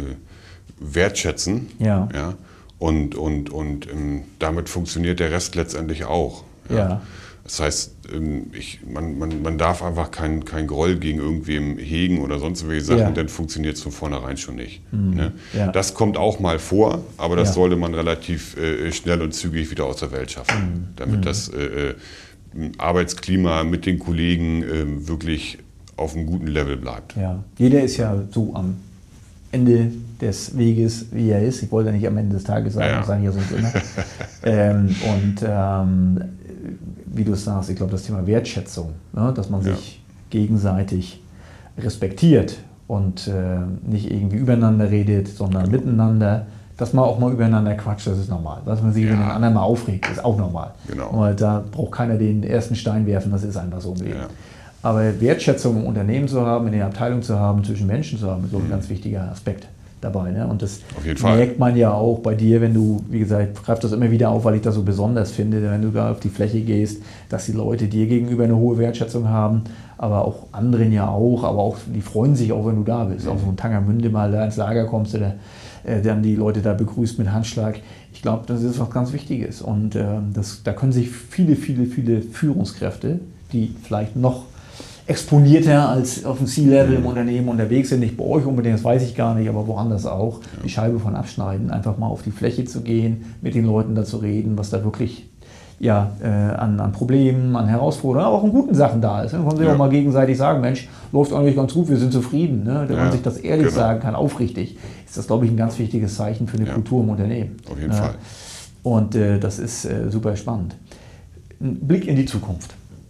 wertschätzen. Ja. Ja? Und, und, und ähm, damit funktioniert der Rest letztendlich auch. Ja. Ja. Das heißt, ähm, ich, man, man, man darf einfach kein, kein Groll gegen irgendwem hegen oder sonst welche Sachen, ja. dann funktioniert es von vornherein schon nicht. Mhm. Ne? Ja. Das kommt auch mal vor, aber das ja. sollte man relativ äh, schnell und zügig wieder aus der Welt schaffen, mhm. damit mhm. das äh, Arbeitsklima mit den Kollegen äh, wirklich auf einem guten Level bleibt. Ja. Jeder ist ja so am Ende des Weges, wie er ist. Ich wollte ja nicht am Ende des Tages sagen, ja. das sagen ja sonst immer. ähm, und ähm, wie du es sagst, ich glaube, das Thema Wertschätzung, ne, dass man sich ja. gegenseitig respektiert und äh, nicht irgendwie übereinander redet, sondern genau. miteinander. Dass man auch mal übereinander quatscht, das ist normal. Dass man sich ja. über den anderen mal aufregt, ist auch normal. Genau. Und da braucht keiner den ersten Stein werfen, das ist einfach so im Leben. Ja. Aber Wertschätzung im Unternehmen zu haben, in der Abteilung zu haben, zwischen Menschen zu haben, ist so ein mhm. ganz wichtiger Aspekt dabei. Ne? Und das auf jeden Fall. merkt man ja auch bei dir, wenn du, wie gesagt, greif das immer wieder auf, weil ich das so besonders finde, wenn du da auf die Fläche gehst, dass die Leute dir gegenüber eine hohe Wertschätzung haben, aber auch anderen ja auch, aber auch die freuen sich auch, wenn du da bist. Mhm. Auch so in Tangermünde mal da ins Lager kommst oder äh, dann die Leute da begrüßt mit Handschlag. Ich glaube, das ist was ganz Wichtiges. Und äh, das, da können sich viele, viele, viele Führungskräfte, die vielleicht noch exponierter als auf dem C-Level im Unternehmen unterwegs sind, nicht bei euch unbedingt, das weiß ich gar nicht, aber woanders auch, ja. die Scheibe von abschneiden, einfach mal auf die Fläche zu gehen, mit den Leuten da zu reden, was da wirklich ja, äh, an, an Problemen, an Herausforderungen, aber auch an guten Sachen da ist. Da können sie ja. auch mal gegenseitig sagen, Mensch, läuft eigentlich ganz gut, wir sind zufrieden. Ne? Wenn ja. man sich das ehrlich genau. sagen kann, aufrichtig, ist das, glaube ich, ein ganz wichtiges Zeichen für eine ja. Kultur im Unternehmen. Auf jeden äh, Fall. Und äh, das ist äh, super spannend. Ein Blick in die Zukunft.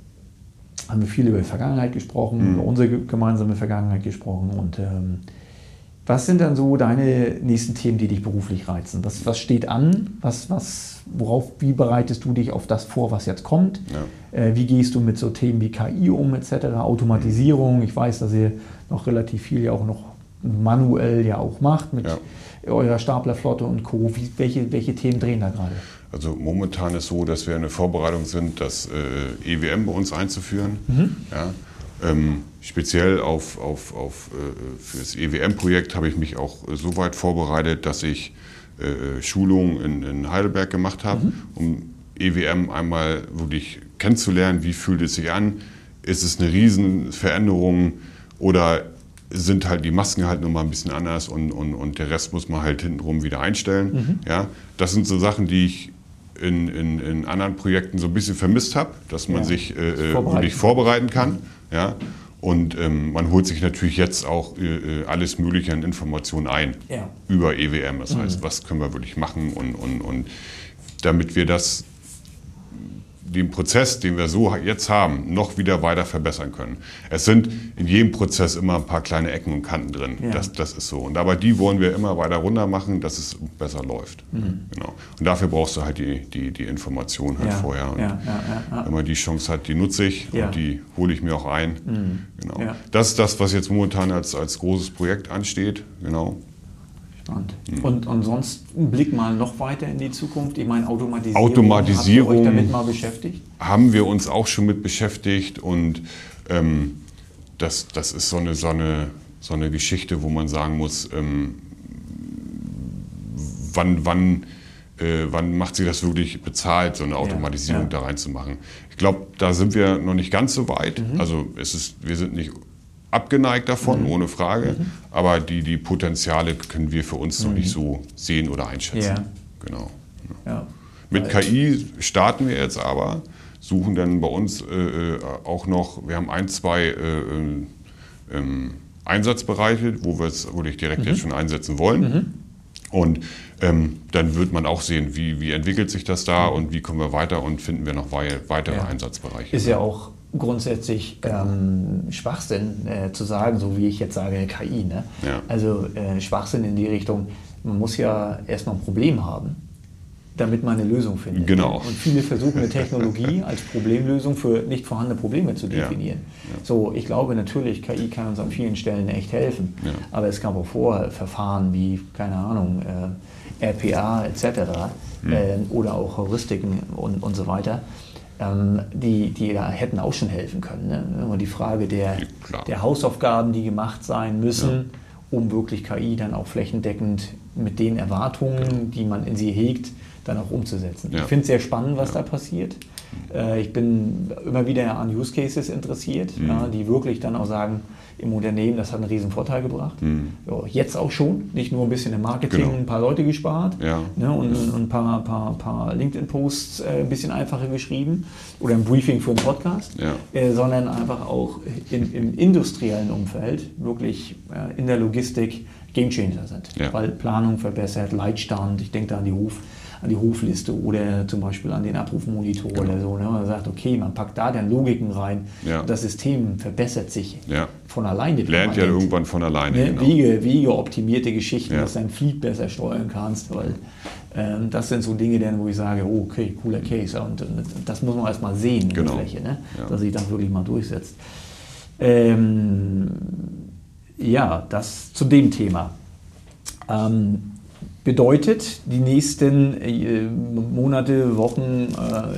Haben wir viel über die Vergangenheit gesprochen, mhm. über unsere gemeinsame Vergangenheit gesprochen. Und ähm, was sind dann so deine nächsten Themen, die dich beruflich reizen? Was, was steht an? Was, was, worauf, wie bereitest du dich auf das vor, was jetzt kommt? Ja. Äh, wie gehst du mit so Themen wie K I um, et cetera? Automatisierung. Ich weiß, dass ihr noch relativ viel ja auch noch manuell ja auch macht mit ja. eurer Staplerflotte und Co. Wie, welche, welche Themen drehen da gerade? Also momentan ist so, dass wir in der Vorbereitung sind, das äh, E W M bei uns einzuführen. Mhm. Ja, ähm, speziell auf, auf, auf, äh, für das E W M-Projekt habe ich mich auch äh, so weit vorbereitet, dass ich äh, Schulungen in, in Heidelberg gemacht habe, mhm. um E W M einmal wirklich kennenzulernen. Wie fühlt es sich an? Ist es eine Riesenveränderung oder sind halt die Masken halt nochmal ein bisschen anders und, und, und der Rest muss man halt hintenrum wieder einstellen. Mhm. Ja, das sind so Sachen, die ich In, in, in anderen Projekten so ein bisschen vermisst habe, dass man ja, sich äh, wirklich vorbereiten kann. Ja? Und ähm, man holt sich natürlich jetzt auch äh, alles Mögliche an Informationen ein ja. über E W M. Das heißt, mhm. was können wir wirklich machen und, und, und damit wir das, den Prozess, den wir so jetzt haben, noch wieder weiter verbessern können. Es sind in jedem Prozess immer ein paar kleine Ecken und Kanten drin. Ja. Das, das ist so. Und aber die wollen wir immer weiter runter machen, dass es besser läuft. Mhm. Genau. Und dafür brauchst du halt die, die, die Information halt ja. vorher. Und ja, ja, ja. wenn man die Chance hat, die nutze ich ja. und die hole ich mir auch ein. Mhm. Genau. Ja. Das ist das, was jetzt momentan als, als großes Projekt ansteht. Genau. Mhm. Und, und sonst ein Blick mal noch weiter in die Zukunft. Ich meine, Automatisierung, Automatisierung habt ihr euch damit mal beschäftigt? Haben wir uns auch schon mit beschäftigt und ähm, das, das ist so eine, so, eine, so eine Geschichte, wo man sagen muss, ähm, wann, wann, äh, wann macht sich das wirklich bezahlt, so eine Automatisierung ja, ja. da reinzumachen. Ich glaube, da sind wir noch nicht ganz so weit. Mhm. Also es ist, wir sind nicht abgeneigt davon, mhm. ohne Frage, mhm. aber die, die Potenziale können wir für uns mhm. noch nicht so sehen oder einschätzen. Ja. Genau. Ja. Mit K I starten wir jetzt aber, suchen dann bei uns äh, auch noch, wir haben ein, zwei äh, ähm, Einsatzbereiche, wo wir es wirklich direkt mhm. jetzt schon einsetzen wollen. Mhm. Und ähm, dann wird man auch sehen, wie, wie entwickelt sich das da und wie kommen wir weiter und finden wir noch weitere ja. Einsatzbereiche. Ist ja auch grundsätzlich ähm, Schwachsinn äh, zu sagen, so wie ich jetzt sage, K I. Ne? Ja. Also äh, Schwachsinn in die Richtung, man muss ja erstmal ein Problem haben, damit man eine Lösung findet. Genau. Und viele versuchen eine Technologie als Problemlösung für nicht vorhandene Probleme zu definieren. Ja. Ja. So, ich glaube natürlich, K I kann uns an vielen Stellen echt helfen, ja. aber es gab auch Vorverfahren wie, keine Ahnung, äh, R P A et cetera hm. äh, oder auch Heuristiken und, und so weiter, ähm, die, die da hätten auch schon helfen können. Ne? Immer die Frage der, der Hausaufgaben, die gemacht sein müssen, ja. um wirklich K I dann auch flächendeckend mit den Erwartungen, ja. die man in sie hegt, dann auch umzusetzen. Ja. Ich finde es sehr spannend, was ja. da passiert. Äh, ich bin immer wieder an Use Cases interessiert, mhm. ja, die wirklich dann auch sagen, im Unternehmen, das hat einen riesen Vorteil gebracht. Mhm. Ja, jetzt auch schon, nicht nur ein bisschen im Marketing, genau. ein paar Leute gespart ja. ne, und, ja. und ein paar, paar, paar LinkedIn-Posts äh, ein bisschen einfacher geschrieben oder ein Briefing für einen Podcast, ja. äh, sondern einfach auch in, im industriellen Umfeld wirklich äh, in der Logistik Gamechanger sind. Ja. Weil Planung verbessert, Leitstand, ich denke da an die Hof, an die Hofliste oder zum Beispiel an den Abrufmonitor genau. oder so. Ne? Man sagt, okay, man packt da dann Logiken rein. Ja. Das System verbessert sich ja. von alleine. Lernt ja irgendwann von alleine. Ne? Genau. Wege, Wege optimierte Geschichten, ja. dass du dein Fleet besser steuern kannst. Weil ähm, das sind so Dinge, dann, wo ich sage, oh, okay, cooler Case. Und, und das muss man erst mal sehen genau. in der Fläche, ne? ja. dass sich das wirklich mal durchsetzt. Ähm, ja, das zu dem Thema. Ähm, Bedeutet, die nächsten äh, Monate, Wochen,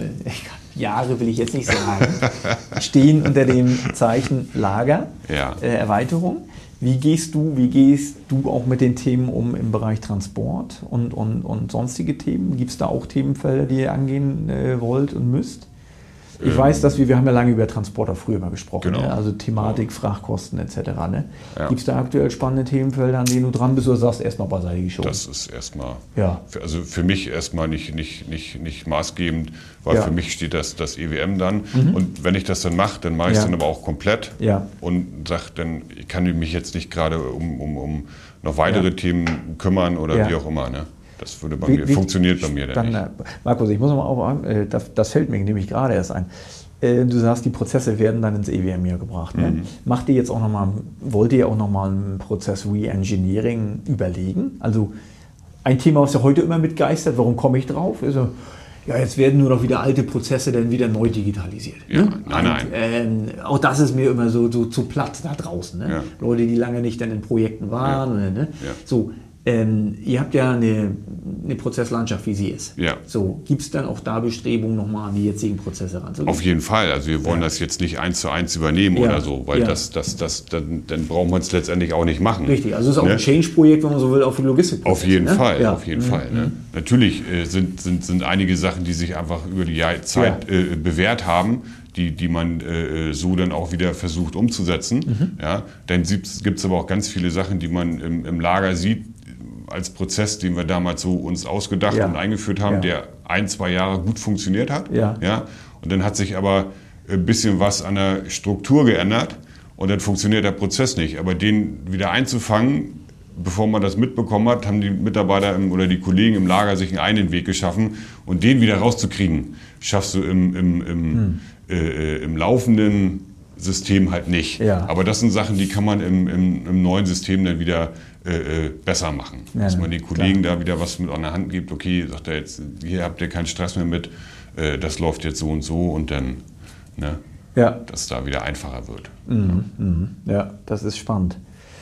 äh, Jahre will ich jetzt nicht sagen, stehen unter dem Zeichen Lager, ja. äh, Erweiterung. Wie gehst du, wie gehst du auch mit den Themen um im Bereich Transport und, und, und sonstige Themen? Gibt es da auch Themenfelder, die ihr angehen äh, wollt und müsst? Ich ähm, weiß, dass wir, wir haben ja lange über Transporter früher mal gesprochen, genau. ne? Also Thematik, Frachtkosten et cetera. Ne? Ja. Gibt es da aktuell spannende Themenfelder, an denen du dran bist, oder sagst du erstmal beiseite geschoben? Das ist erstmal, ja. für, also für mich erstmal nicht, nicht, nicht, nicht maßgebend, weil ja. für mich steht das, das E W M dann. Mhm. Und wenn ich das dann mache, dann mache ich es ja. dann aber auch komplett ja. und sage dann, ich kann mich jetzt nicht gerade um, um, um noch weitere ja. Themen kümmern oder ja. wie auch immer. Ne? Das würde bei wie, mir, wie, funktioniert bei mir dann nicht. Markus, ich muss noch mal auf, äh, das, das fällt mir nämlich gerade erst ein. Äh, du sagst, die Prozesse werden dann ins E W M hier gebracht. Ne? Mhm. Macht ihr jetzt auch noch mal, wollt ihr auch noch mal einen Prozess Re-Engineering überlegen? Also ein Thema, was ja heute immer mitgeistert, warum komme ich drauf? Also, ja, jetzt werden nur noch wieder alte Prozesse dann wieder neu digitalisiert. Ja, ne? Nein, nein. Und, äh, auch das ist mir immer so, so zu platt da draußen. Ne? Ja. Leute, die lange nicht dann in Projekten waren. Ja. Ne? Ja. So, Ähm, ihr habt ja eine, eine Prozesslandschaft, wie sie ist. Ja. So, gibt es dann auch da Bestrebungen, nochmal an die jetzigen Prozesse ranzugehen? Auf jeden Fall. Also wir wollen ja. das jetzt nicht eins zu eins übernehmen ja. oder so, weil ja. das, das, das, dann, dann brauchen wir es letztendlich auch nicht machen. Richtig, also es ist auch ne? ein Change-Projekt, wenn man so will, auch für Logistik. Auf jeden ne? Fall, ja. auf jeden mhm. Fall. Ne? Natürlich äh, sind, sind, sind einige Sachen, die sich einfach über die Zeit ja. äh, bewährt haben, die, die man äh, so dann auch wieder versucht umzusetzen. Mhm. Ja? Dann gibt es aber auch ganz viele Sachen, die man im, im Lager sieht, als Prozess, den wir damals so uns ausgedacht ja. und eingeführt haben, ja. der ein, zwei Jahre gut funktioniert hat. Ja. Ja? Und dann hat sich aber ein bisschen was an der Struktur geändert und dann funktioniert der Prozess nicht. Aber den wieder einzufangen, bevor man das mitbekommen hat, haben die Mitarbeiter im, oder die Kollegen im Lager sich einen eigenen Weg geschaffen und den wieder rauszukriegen, schaffst du im, im, im, hm. äh, im laufenden System halt nicht. Ja. Aber das sind Sachen, die kann man im, im, im neuen System dann wieder äh, besser machen. Ja, dass man den Kollegen klar. da wieder was mit an der Hand gibt. Okay, sagt er jetzt, hier habt ihr keinen Stress mehr mit, äh, das läuft jetzt so und so und dann, ne, ja. dass es da wieder einfacher wird. Mhm, ja. Mhm. ja, das ist spannend.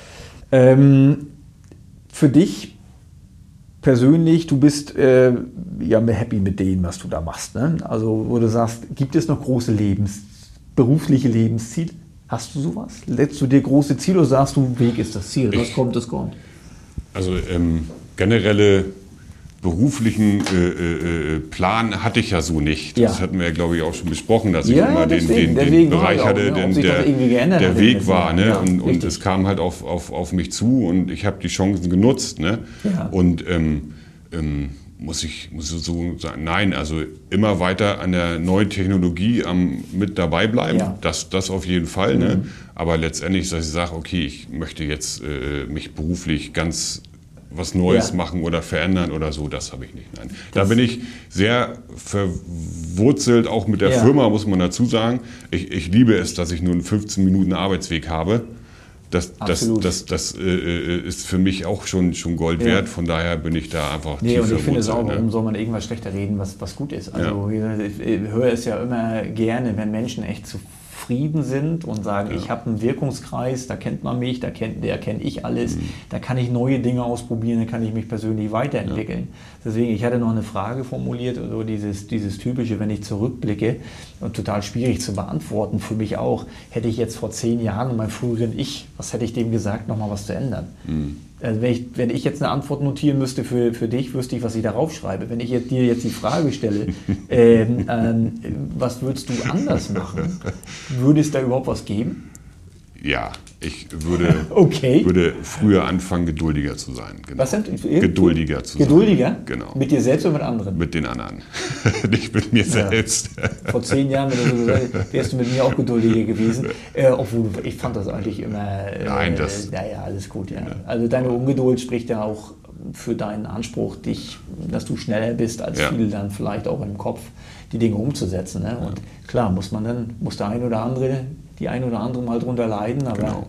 Ähm, für dich persönlich, du bist äh, ja happy mit dem, was du da machst. Ne? Also wo du sagst, gibt es noch große Lebens berufliche Lebensziel? Hast du sowas? Setzt du dir große Ziele oder sagst du, Weg ist das Ziel? Was ich, kommt, das kommt? Also ähm, generelle beruflichen äh, äh, Plan hatte ich ja so nicht. Das ja. hatten wir ja, glaube ich, auch schon besprochen, dass ich ja, immer deswegen, den, den, den Bereich auch, hatte, ne, der, der Weg war. Ne? Ja, und, und es kam halt auf, auf, auf mich zu und ich habe die Chancen genutzt. Ne? Ja. Und ähm, ähm, muss ich, muss ich so sagen, nein, also immer weiter an der neuen Technologie am, mit dabei bleiben, ja. das, das auf jeden Fall. Mhm. Ne? Aber letztendlich, dass ich sage, okay, ich möchte jetzt äh, mich beruflich ganz was Neues ja. machen oder verändern oder so, das habe ich nicht. Nein. Da bin ich sehr verwurzelt, auch mit der ja. Firma, muss man dazu sagen. Ich, ich liebe es, dass ich nur einen fünfzehn Minuten Arbeitsweg habe. Das, das, das, das äh, ist für mich auch schon, schon Gold ja. wert, von daher bin ich da einfach nee, tief und ich finde es auch, ne? warum soll man irgendwas schlechter reden, was, was gut ist. Also ja. ich höre es ja immer gerne, wenn Menschen echt zufrieden sind und sagen, ja. ich habe einen Wirkungskreis, da kennt man mich, da kennt der kenne ich alles, mhm. da kann ich neue Dinge ausprobieren, da kann ich mich persönlich weiterentwickeln. Ja. Deswegen, ich hatte noch eine Frage formuliert, also dieses, dieses typische, wenn ich zurückblicke, und total schwierig zu beantworten, für mich auch, hätte ich jetzt vor zehn Jahren meinem früheren Ich, was hätte ich dem gesagt, nochmal was zu ändern? Mhm. Also wenn, ich, wenn ich jetzt eine Antwort notieren müsste für, für dich, wüsste ich, was ich darauf schreibe. Wenn ich jetzt, dir jetzt die Frage stelle, ähm, ähm, was würdest du anders machen? Würde es da überhaupt was geben? Ja, ich würde, okay. würde früher anfangen, geduldiger zu sein. Genau. Was sind Geduldiger zu geduldiger? sein. Geduldiger? Genau. Mit dir selbst oder mit anderen? Mit den anderen. Nicht mit mir ja. selbst. Vor zehn Jahren wärst du mit mir auch geduldiger gewesen. Äh, obwohl, ich fand das eigentlich immer... Äh, Nein, das... Naja, alles gut, ja. Also deine Ungeduld spricht ja auch für deinen Anspruch, dich, dass du schneller bist als ja. viele dann vielleicht auch im Kopf, die Dinge umzusetzen. Ne? Und klar, muss man dann, muss der ein oder andere, die ein oder andere mal drunter leiden, aber genau.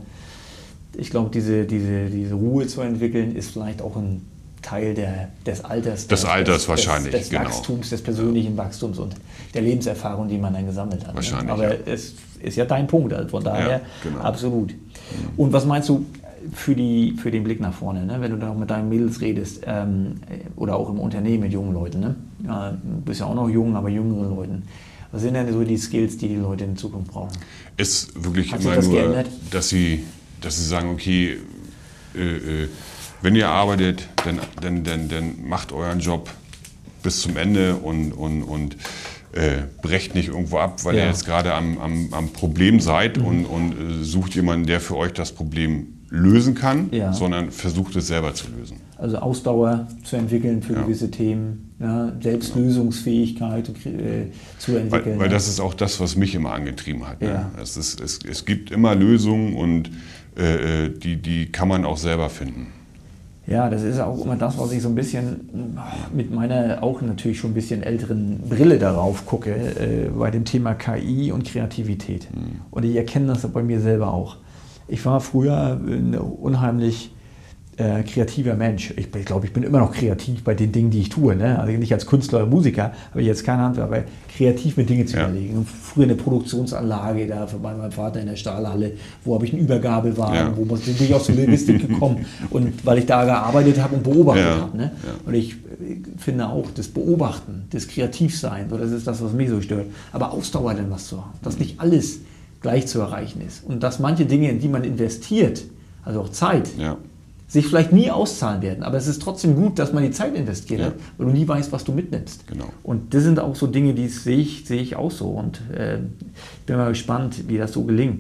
ich glaube, diese, diese, diese Ruhe zu entwickeln, ist vielleicht auch ein Teil der, des Alters. Des der, Alters des, wahrscheinlich, des, des genau. Wachstums, des persönlichen ja. Wachstums und der Lebenserfahrung, die man dann gesammelt hat. Wahrscheinlich, ne? Aber ja. es ist ja dein Punkt, also von daher ja, genau. absolut. Mhm. Und was meinst du für, die, für den Blick nach vorne, ne? Wenn du dann auch mit deinen Mädels redest ähm, oder auch im Unternehmen mit jungen Leuten, ne? Ja, du bist ja auch noch jung, aber jüngeren Leuten. Was sind denn so die Skills, die die Leute in Zukunft brauchen? Ist wirklich Hat immer das nur, geändert? dass sie, dass sie sagen, okay, äh, äh, wenn ihr arbeitet, dann, dann, dann, dann macht euren Job bis zum Ende und, und, und äh, brecht nicht irgendwo ab, weil ja. ihr jetzt gerade am, am, am Problem seid mhm. und, und äh, sucht jemanden, der für euch das Problem lösen kann, ja. sondern versucht es selber zu lösen. Also Ausdauer zu entwickeln für ja. gewisse Themen, ja, Selbstlösungsfähigkeit äh, zu entwickeln. Weil, weil das ist auch das, was mich immer angetrieben hat. Ne? Ja. Es, ist, es, es gibt immer Lösungen und äh, die, die kann man auch selber finden. Ja, das ist auch immer das, was ich so ein bisschen mit meiner auch natürlich schon ein bisschen älteren Brille darauf gucke, äh, bei dem Thema K I und Kreativität. Mhm. Und ich erkenne das bei mir selber auch. Ich war früher ein unheimlich äh, kreativer Mensch. Ich, ich glaube, ich bin immer noch kreativ bei den Dingen, die ich tue. Ne? Also nicht als Künstler oder Musiker, habe ich jetzt keine Handwerk, aber kreativ mit Dingen zu ja. überlegen. Früher eine Produktionsanlage da bei meinem Vater in der Stahlhalle, wo habe ich einen Übergabewagen, ja. wo bin ich aus der Logistik gekommen und weil ich da gearbeitet habe und beobachtet ja. habe. Ne? Ja. Und ich finde auch, das Beobachten, das Kreativsein, so, das ist das, was mich so stört. Aber Ausdauer denn was zu haben, dass nicht alles gleich zu erreichen ist. Und dass manche Dinge, in die man investiert, also auch Zeit, ja. sich vielleicht nie auszahlen werden. Aber es ist trotzdem gut, dass man die Zeit investiert ja. hat, weil du nie weißt, was du mitnimmst. Genau. Und das sind auch so Dinge, die sehe ich, sehe ich auch so. Und äh, ich bin mal gespannt, wie das so gelingt.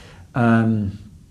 Ähm,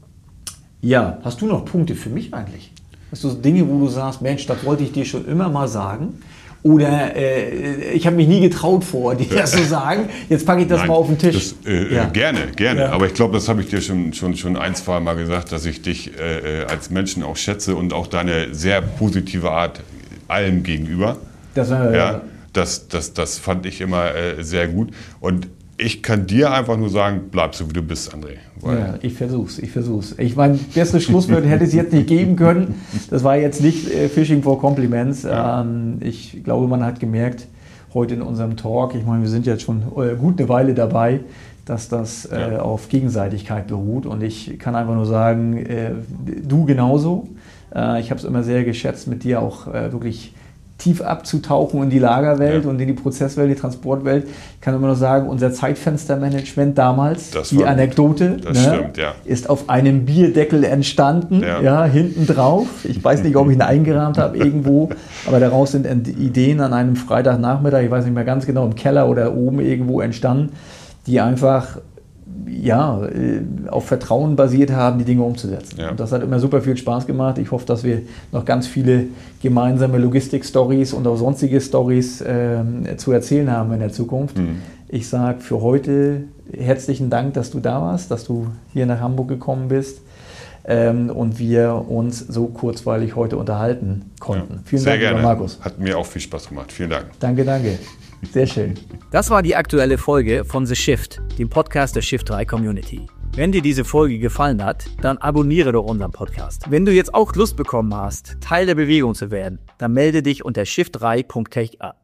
ja, hast du noch Punkte für mich eigentlich? Hast du so Dinge, wo du sagst, Mensch, das wollte ich dir schon immer mal sagen? Oder äh, ich habe mich nie getraut vor, dir das zu sagen. Jetzt packe ich das Nein, mal auf den Tisch. Das, äh, ja. Gerne, gerne. Ja. Aber ich glaube, das habe ich dir schon, schon, schon ein, zwei Mal gesagt, dass ich dich äh, als Menschen auch schätze und auch deine sehr positive Art allem gegenüber. Das, äh, ja, das, das, das fand ich immer äh, sehr gut. Und ich kann dir einfach nur sagen, bleib so wie du bist, André. Weil ja, ich versuch's, ich versuch's. Ich meine, bessere Schlusswort hätte es jetzt nicht geben können. Das war jetzt nicht äh, Fishing for Compliments. Ja. Ähm, ich glaube, man hat gemerkt, heute in unserem Talk, ich meine, wir sind jetzt schon äh, gut eine Weile dabei, dass das äh, ja. auf Gegenseitigkeit beruht. Und ich kann einfach nur sagen, äh, du genauso. Äh, ich habe es immer sehr geschätzt, mit dir auch äh, wirklich tief abzutauchen in die Lagerwelt ja. und in die Prozesswelt, die Transportwelt. Ich kann immer nur sagen, unser Zeitfenstermanagement damals, das die Anekdote, das ne, stimmt, ja. ist auf einem Bierdeckel entstanden, ja. Ja, hinten drauf. Ich weiß nicht, ob ich ihn eingerahmt habe irgendwo, aber daraus sind Ideen an einem Freitagnachmittag, ich weiß nicht mehr ganz genau, im Keller oder oben irgendwo entstanden, die einfach ja, auf Vertrauen basiert haben, die Dinge umzusetzen. Ja. Und das hat immer super viel Spaß gemacht. Ich hoffe, dass wir noch ganz viele gemeinsame Logistik-Stories und auch sonstige Stories äh, zu erzählen haben in der Zukunft. Mhm. Ich sage für heute herzlichen Dank, dass du da warst, dass du hier nach Hamburg gekommen bist ähm, und wir uns so kurzweilig heute unterhalten konnten. Ja, Vielen sehr Dank, gerne. lieber Markus. Hat mir auch viel Spaß gemacht. Vielen Dank. Danke, danke. Sehr schön. Das war die aktuelle Folge von The Shift, dem Podcast der Shift drei Community. Wenn dir diese Folge gefallen hat, dann abonniere doch unseren Podcast. Wenn du jetzt auch Lust bekommen hast, Teil der Bewegung zu werden, dann melde dich unter shift drei punkt tech an.